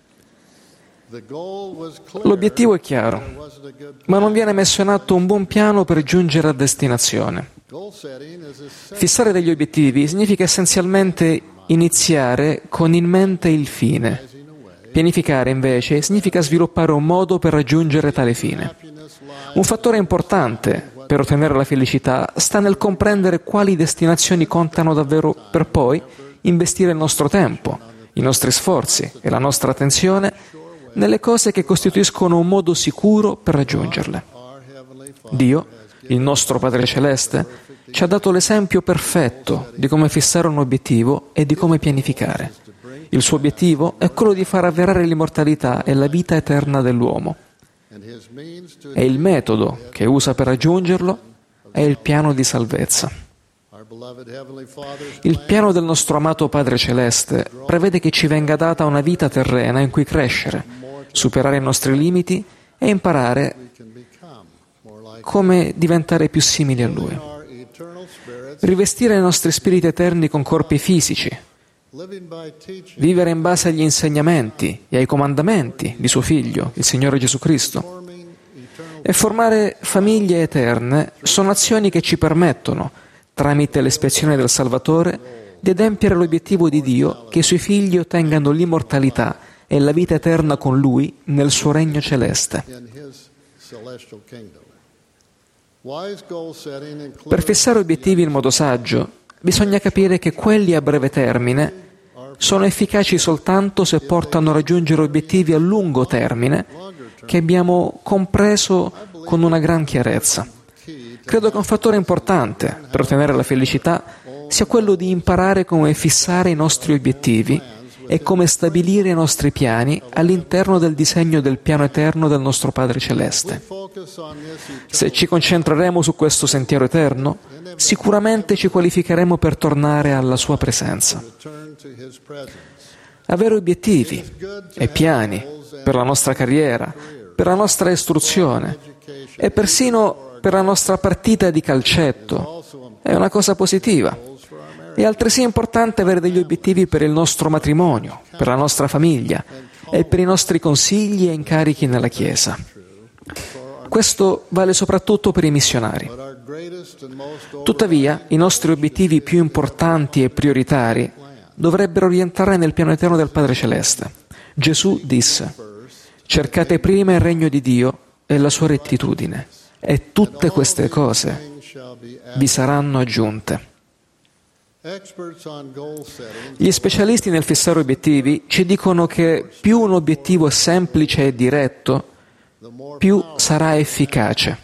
L'obiettivo è chiaro, ma non viene messo in atto un buon piano per giungere a destinazione. Fissare degli obiettivi significa essenzialmente iniziare con in mente il fine. Pianificare, invece, significa sviluppare un modo per raggiungere tale fine. Un fattore importante per ottenere la felicità sta nel comprendere quali destinazioni contano davvero per poi investire il nostro tempo, i nostri sforzi e la nostra attenzione nelle cose che costituiscono un modo sicuro per raggiungerle. Dio, il nostro Padre Celeste, ci ha dato l'esempio perfetto di come fissare un obiettivo e di come pianificare. Il suo obiettivo è quello di far avverare l'immortalità e la vita eterna dell'uomo. E il metodo che usa per raggiungerlo è il piano di salvezza. Il piano del nostro amato Padre Celeste prevede che ci venga data una vita terrena in cui crescere, superare i nostri limiti e imparare come diventare più simili a Lui. Rivestire i nostri spiriti eterni con corpi fisici, vivere in base agli insegnamenti e ai comandamenti di suo Figlio, il Signore Gesù Cristo, e formare famiglie eterne sono azioni che ci permettono, tramite l'espiazione del Salvatore, di adempiere l'obiettivo di Dio che i Suoi figli ottengano l'immortalità e la vita eterna con Lui nel Suo regno celeste. Per fissare obiettivi in modo saggio, bisogna capire che quelli a breve termine sono efficaci soltanto se portano a raggiungere obiettivi a lungo termine che abbiamo compreso con una gran chiarezza. Credo che un fattore importante per ottenere la felicità sia quello di imparare come fissare i nostri obiettivi e come stabilire i nostri piani all'interno del disegno del piano eterno del nostro Padre Celeste. Se ci concentreremo su questo sentiero eterno, sicuramente ci qualificheremo per tornare alla Sua presenza. Avere obiettivi e piani per la nostra carriera, per la nostra istruzione e persino per la nostra partita di calcetto è una cosa positiva. È altresì importante avere degli obiettivi per il nostro matrimonio, per la nostra famiglia e per i nostri consigli e incarichi nella Chiesa. Questo vale soprattutto per i missionari. Tuttavia, i nostri obiettivi più importanti e prioritari dovrebbero rientrare nel piano eterno del Padre Celeste. Gesù disse: «Cercate prima il regno di Dio e la sua rettitudine, e tutte queste cose vi saranno aggiunte». Gli specialisti nel fissare obiettivi ci dicono che più un obiettivo è semplice e diretto, più sarà efficace.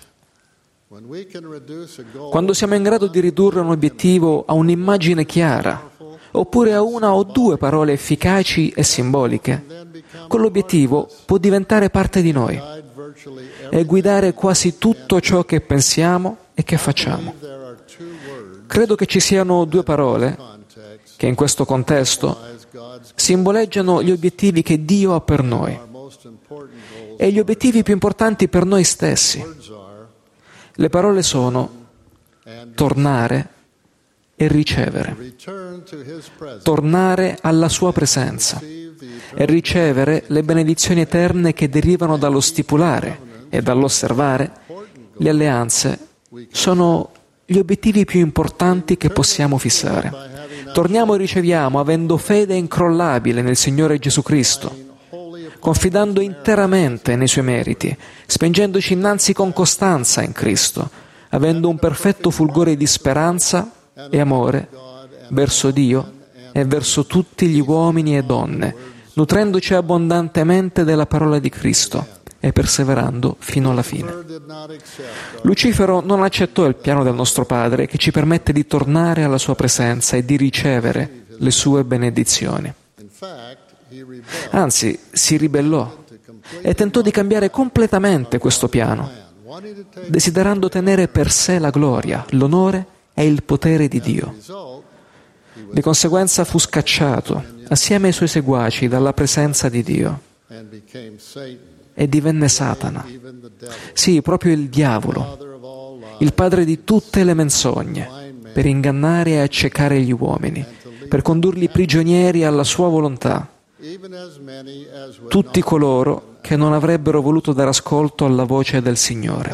Quando siamo in grado di ridurre un obiettivo a un'immagine chiara, oppure a una o due parole efficaci e simboliche, quell'obiettivo può diventare parte di noi e guidare quasi tutto ciò che pensiamo e che facciamo. Credo che ci siano due parole che in questo contesto simboleggiano gli obiettivi che Dio ha per noi e gli obiettivi più importanti per noi stessi. Le parole sono tornare e ricevere. Tornare alla sua presenza e ricevere le benedizioni eterne che derivano dallo stipulare e dall'osservare le alleanze sono gli obiettivi più importanti che possiamo fissare. Torniamo e riceviamo avendo fede incrollabile nel Signore Gesù Cristo, confidando interamente nei Suoi meriti, spingendoci innanzi con costanza in Cristo, avendo un perfetto fulgore di speranza e amore verso Dio e verso tutti gli uomini e donne, nutrendoci abbondantemente della parola di Cristo e perseverando fino alla fine. Lucifero non accettò il piano del nostro Padre che ci permette di tornare alla sua presenza e di ricevere le sue benedizioni. Anzi, si ribellò e tentò di cambiare completamente questo piano, desiderando tenere per sé la gloria, l'onore e il potere di Dio. Di conseguenza fu scacciato assieme ai suoi seguaci dalla presenza di Dio e divenne Satana. Sì, proprio il diavolo, il padre di tutte le menzogne, per ingannare e accecare gli uomini, per condurli prigionieri alla sua volontà. Tutti coloro che non avrebbero voluto dare ascolto alla voce del Signore.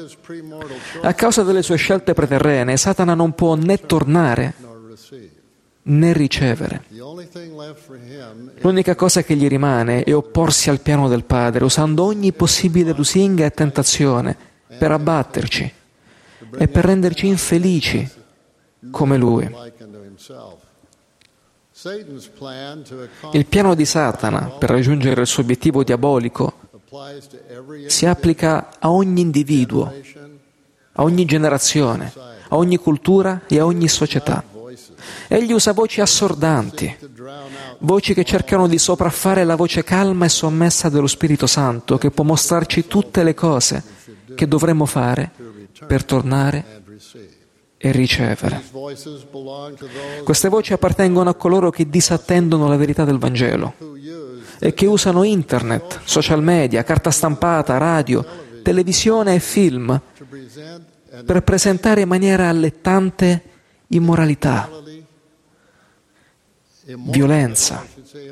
A causa delle sue scelte preterrene, Satana non può né tornare né ricevere. L'unica cosa che gli rimane è opporsi al piano del Padre, usando ogni possibile lusinga e tentazione per abbatterci e per renderci infelici come Lui. Il piano di Satana per raggiungere il suo obiettivo diabolico si applica a ogni individuo, a ogni generazione, a ogni cultura e a ogni società. Egli usa voci assordanti, voci che cercano di sopraffare la voce calma e sommessa dello Spirito Santo, che può mostrarci tutte le cose che dovremmo fare per tornare e ricevere. Queste voci appartengono a coloro che disattendono la verità del Vangelo e che usano internet, social media, carta stampata, radio, televisione e film per presentare in maniera allettante immoralità, violenza,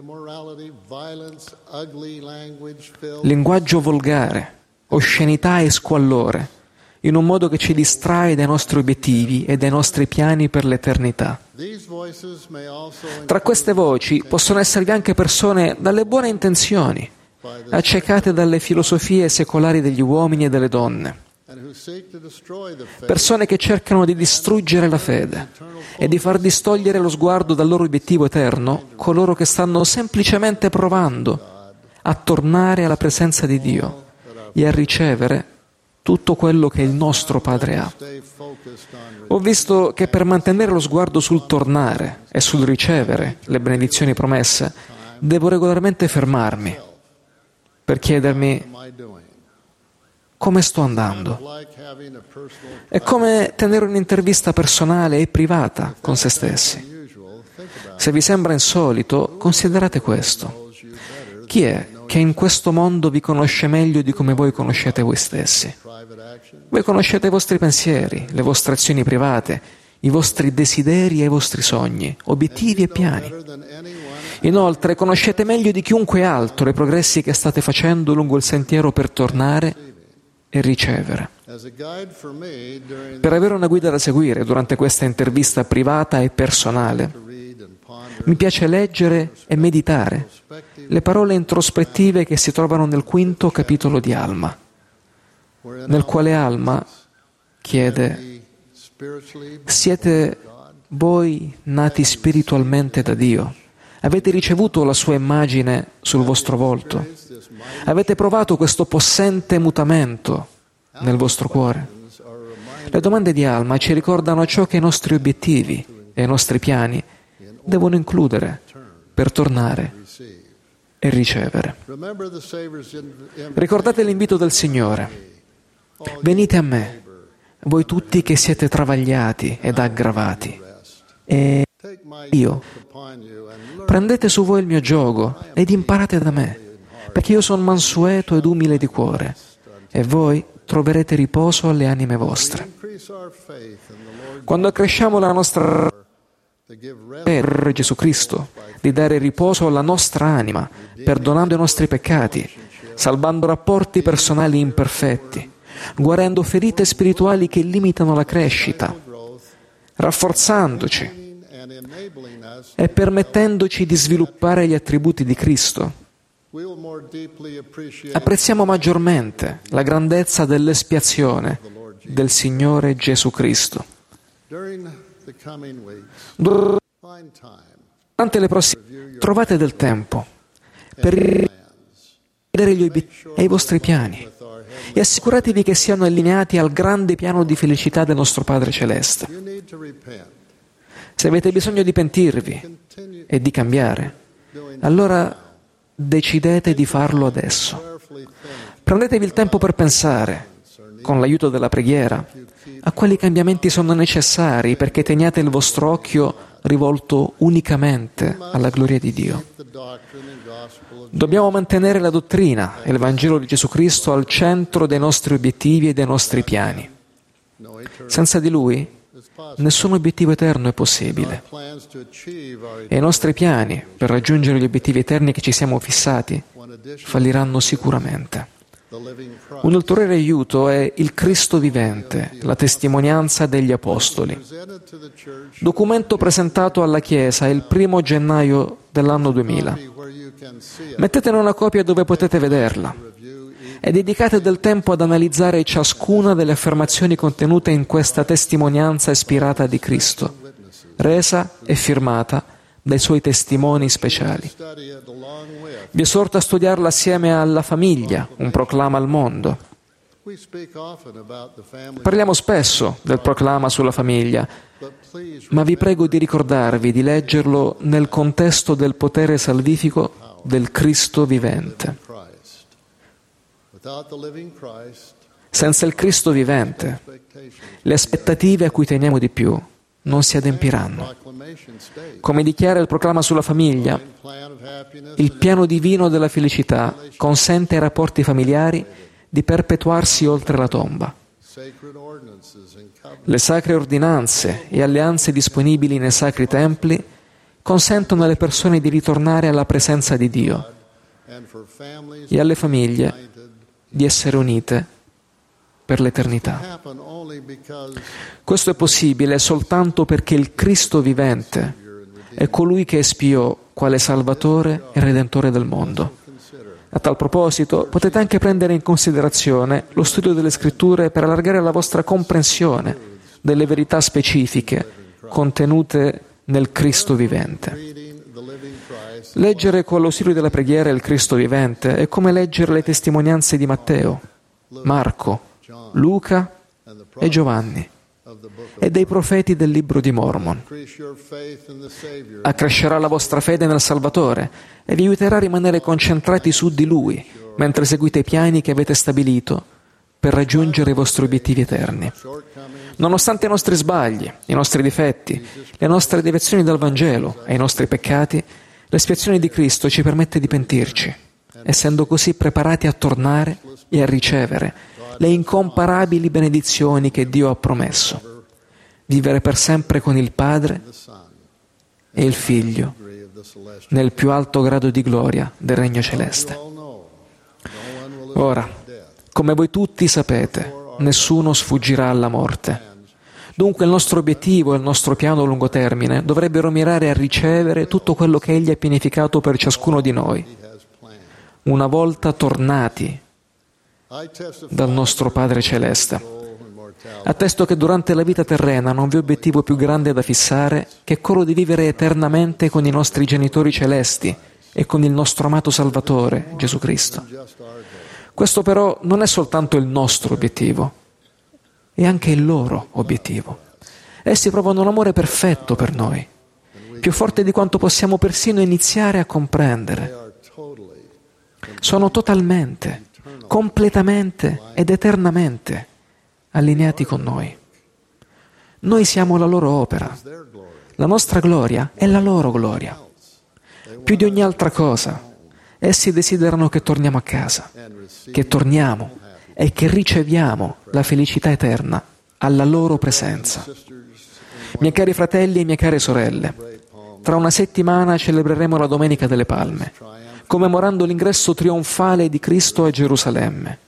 linguaggio volgare, oscenità e squallore, in un modo che ci distrae dai nostri obiettivi e dai nostri piani per l'eternità. Tra queste voci possono esservi anche persone dalle buone intenzioni, accecate dalle filosofie secolari degli uomini e delle donne, persone che cercano di distruggere la fede e di far distogliere lo sguardo dal loro obiettivo eterno coloro che stanno semplicemente provando a tornare alla presenza di Dio e a ricevere tutto quello che il nostro Padre ha. Ho visto che per mantenere lo sguardo sul tornare e sul ricevere le benedizioni promesse, devo regolarmente fermarmi per chiedermi come sto andando. È come tenere un'intervista personale e privata con se stessi. Se vi sembra insolito, considerate questo. Chi è che in questo mondo vi conosce meglio di come voi conoscete voi stessi? Voi conoscete i vostri pensieri, le vostre azioni private, i vostri desideri e i vostri sogni, obiettivi e piani. Inoltre, conoscete meglio di chiunque altro i progressi che state facendo lungo il sentiero per tornare e ricevere. Per avere una guida da seguire durante questa intervista privata e personale, mi piace leggere e meditare le parole introspettive che si trovano nel 5° capitolo di Alma, nel quale Alma chiede: siete voi nati spiritualmente da Dio, avete ricevuto la sua immagine sul vostro volto, avete provato questo possente mutamento nel vostro cuore. Le domande di Alma ci ricordano ciò che i nostri obiettivi e i nostri piani devono includere per tornare e ricevere. Ricordate l'invito del Signore. Venite a me, voi tutti che siete travagliati ed aggravati, e io. Prendete su voi il mio giogo ed imparate da me, perché io sono mansueto ed umile di cuore, e voi troverete riposo alle anime vostre. Quando accresciamo la nostra per Gesù Cristo, di dare riposo alla nostra anima, perdonando i nostri peccati, salvando rapporti personali imperfetti, guarendo ferite spirituali che limitano la crescita, rafforzandoci e permettendoci di sviluppare gli attributi di Cristo, apprezziamo maggiormente la grandezza dell'espiazione del Signore Gesù Cristo. Durante le prossime trovate del tempo per vedere gli obiettivi e i vostri piani e assicuratevi che siano allineati al grande piano di felicità del nostro Padre Celeste. Se avete bisogno di pentirvi e di cambiare, allora decidete di farlo adesso. Prendetevi il tempo per pensare, con l'aiuto della preghiera, a quali cambiamenti sono necessari perché teniate il vostro occhio rivolto unicamente alla gloria di Dio. Dobbiamo mantenere la dottrina e il Vangelo di Gesù Cristo al centro dei nostri obiettivi e dei nostri piani. Senza di Lui, nessun obiettivo eterno è possibile. E i nostri piani per raggiungere gli obiettivi eterni che ci siamo fissati falliranno sicuramente. Un ulteriore aiuto è il Cristo vivente, la testimonianza degli Apostoli. Documento presentato alla Chiesa il 1 gennaio dell'anno 2000. Mettetene una copia dove potete vederla e dedicate del tempo ad analizzare ciascuna delle affermazioni contenute in questa testimonianza ispirata di Cristo, resa e firmata dai Suoi testimoni speciali. Vi esorto a studiarla assieme alla famiglia, un proclama al mondo. Parliamo spesso del proclama sulla famiglia, ma vi prego di ricordarvi di leggerlo nel contesto del potere salvifico del Cristo vivente. Senza il Cristo vivente, le aspettative a cui teniamo di più non si adempiranno. Come dichiara il proclama sulla famiglia, il piano divino della felicità consente ai rapporti familiari di perpetuarsi oltre la tomba. Le sacre ordinanze e alleanze disponibili nei sacri templi consentono alle persone di ritornare alla presenza di Dio e alle famiglie di essere unite per l'eternità. Questo è possibile soltanto perché il Cristo vivente è colui che espiò quale Salvatore e Redentore del mondo. A tal proposito, potete anche prendere in considerazione lo studio delle Scritture per allargare la vostra comprensione delle verità specifiche contenute nel Cristo vivente. Leggere con l'ausilio della preghiera il Cristo vivente è come leggere le testimonianze di Matteo, Marco, Luca e Giovanni e dei profeti del libro di Mormon. Accrescerà la vostra fede nel Salvatore e vi aiuterà a rimanere concentrati su di Lui mentre seguite i piani che avete stabilito per raggiungere i vostri obiettivi eterni. Nonostante i nostri sbagli, i nostri difetti, le nostre deviazioni dal Vangelo e i nostri peccati, l'espiazione di Cristo ci permette di pentirci, essendo così preparati a tornare e a ricevere le incomparabili benedizioni che Dio ha promesso, vivere per sempre con il Padre e il Figlio nel più alto grado di gloria del Regno Celeste. Ora, come voi tutti sapete, nessuno sfuggirà alla morte. Dunque il nostro obiettivo e il nostro piano a lungo termine dovrebbero mirare a ricevere tutto quello che Egli ha pianificato per ciascuno di noi, una volta tornati dal nostro Padre Celeste. Attesto che durante la vita terrena non vi è obiettivo più grande da fissare che quello di vivere eternamente con i nostri genitori celesti e con il nostro amato Salvatore, Gesù Cristo. Questo però non è soltanto il nostro obiettivo, è anche il loro obiettivo. Essi provano un amore perfetto per noi, più forte di quanto possiamo persino iniziare a comprendere. Sono totalmente, completamente ed eternamente allineati con noi. Noi siamo la loro opera. La nostra gloria è la loro gloria. Più di ogni altra cosa, essi desiderano che torniamo a casa, che torniamo e che riceviamo la felicità eterna alla loro presenza. Miei cari fratelli e mie care sorelle, tra una settimana celebreremo la Domenica delle Palme, commemorando l'ingresso trionfale di Cristo a Gerusalemme.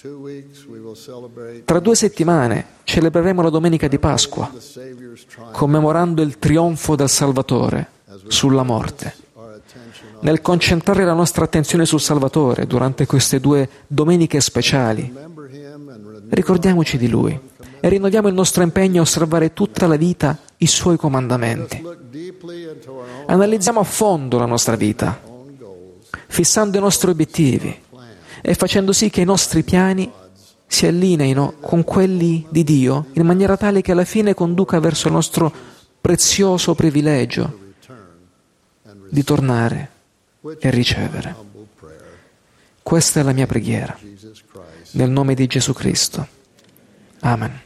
Tra 2 settimane celebreremo la Domenica di Pasqua, commemorando il trionfo del Salvatore sulla morte. Nel concentrare la nostra attenzione sul Salvatore durante queste 2 domeniche speciali, ricordiamoci di Lui e rinnoviamo il nostro impegno a osservare tutta la vita i Suoi comandamenti. Analizziamo a fondo la nostra vita, fissando i nostri obiettivi e facendo sì che i nostri piani si allineino con quelli di Dio in maniera tale che alla fine conduca verso il nostro prezioso privilegio di tornare e ricevere. Questa è la mia preghiera, nel nome di Gesù Cristo. Amen.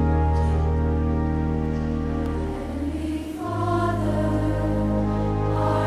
Father,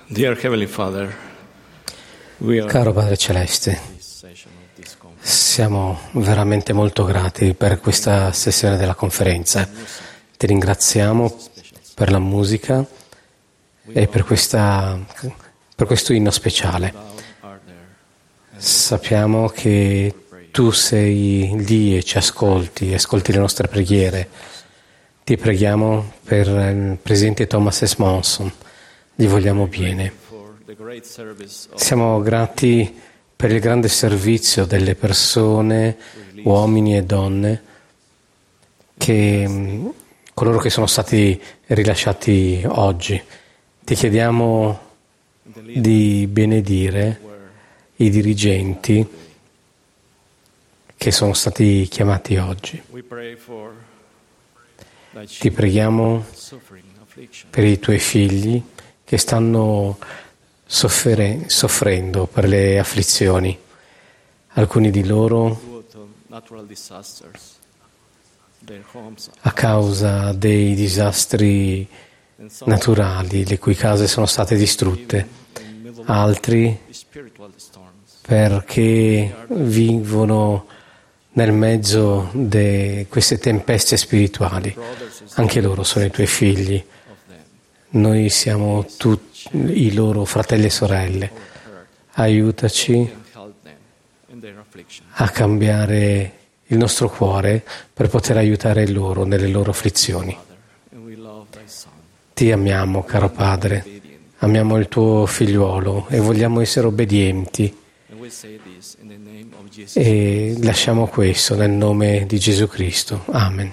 Dear Heavenly Father, Caro Padre Celeste, siamo veramente molto grati per questa sessione della conferenza. Ti ringraziamo per la musica e per questo inno speciale. Sappiamo che tu sei lì e ci ascolti le nostre preghiere. Ti preghiamo per il presidente Thomas S. Monson. Gli vogliamo bene. Siamo grati per il grande servizio delle persone, uomini e donne, coloro che sono stati rilasciati oggi. Ti chiediamo di benedire i dirigenti che sono stati chiamati oggi. Ti preghiamo per i tuoi figli che stanno soffrendo per le afflizioni. Alcuni di loro, a causa dei disastri naturali, le cui case sono state distrutte, altri perché vivono nel mezzo di queste tempeste spirituali. Anche loro sono i tuoi figli. Noi siamo tutti i loro fratelli e sorelle. Aiutaci a cambiare il nostro cuore per poter aiutare loro nelle loro afflizioni. Ti amiamo, caro Padre, amiamo il tuo figliuolo e vogliamo essere obbedienti. E lasciamo questo nel nome di Gesù Cristo. Amen.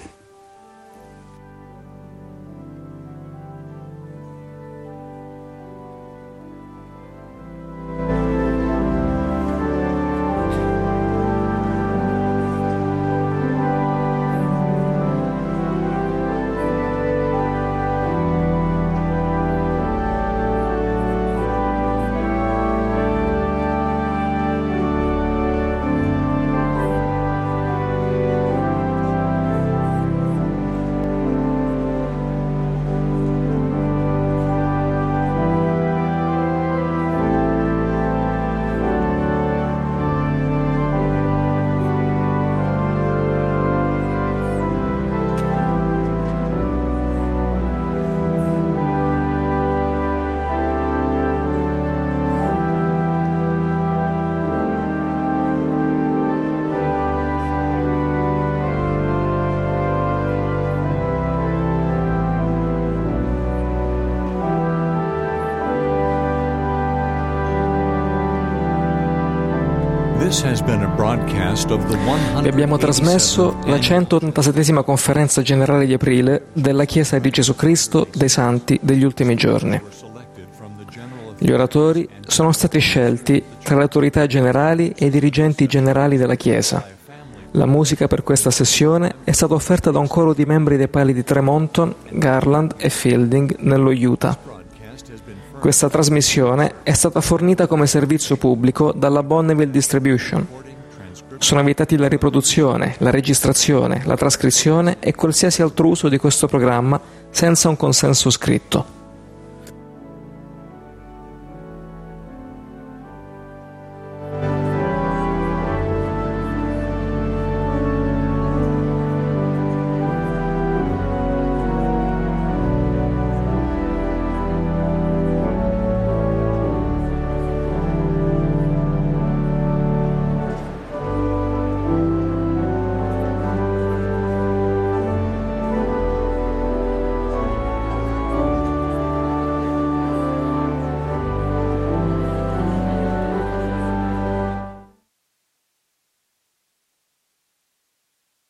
Vi abbiamo trasmesso la 187esima conferenza generale di aprile della Chiesa di Gesù Cristo dei Santi degli ultimi giorni. Gli oratori sono stati scelti tra le autorità generali e i dirigenti generali della Chiesa. La musica per questa sessione è stata offerta da un coro di membri dei pali di Tremonton, Garland e Fielding nello Utah. Questa trasmissione è stata fornita come servizio pubblico dalla Bonneville Distribution. Sono vietati la riproduzione, la registrazione, la trascrizione e qualsiasi altro uso di questo programma senza un consenso scritto.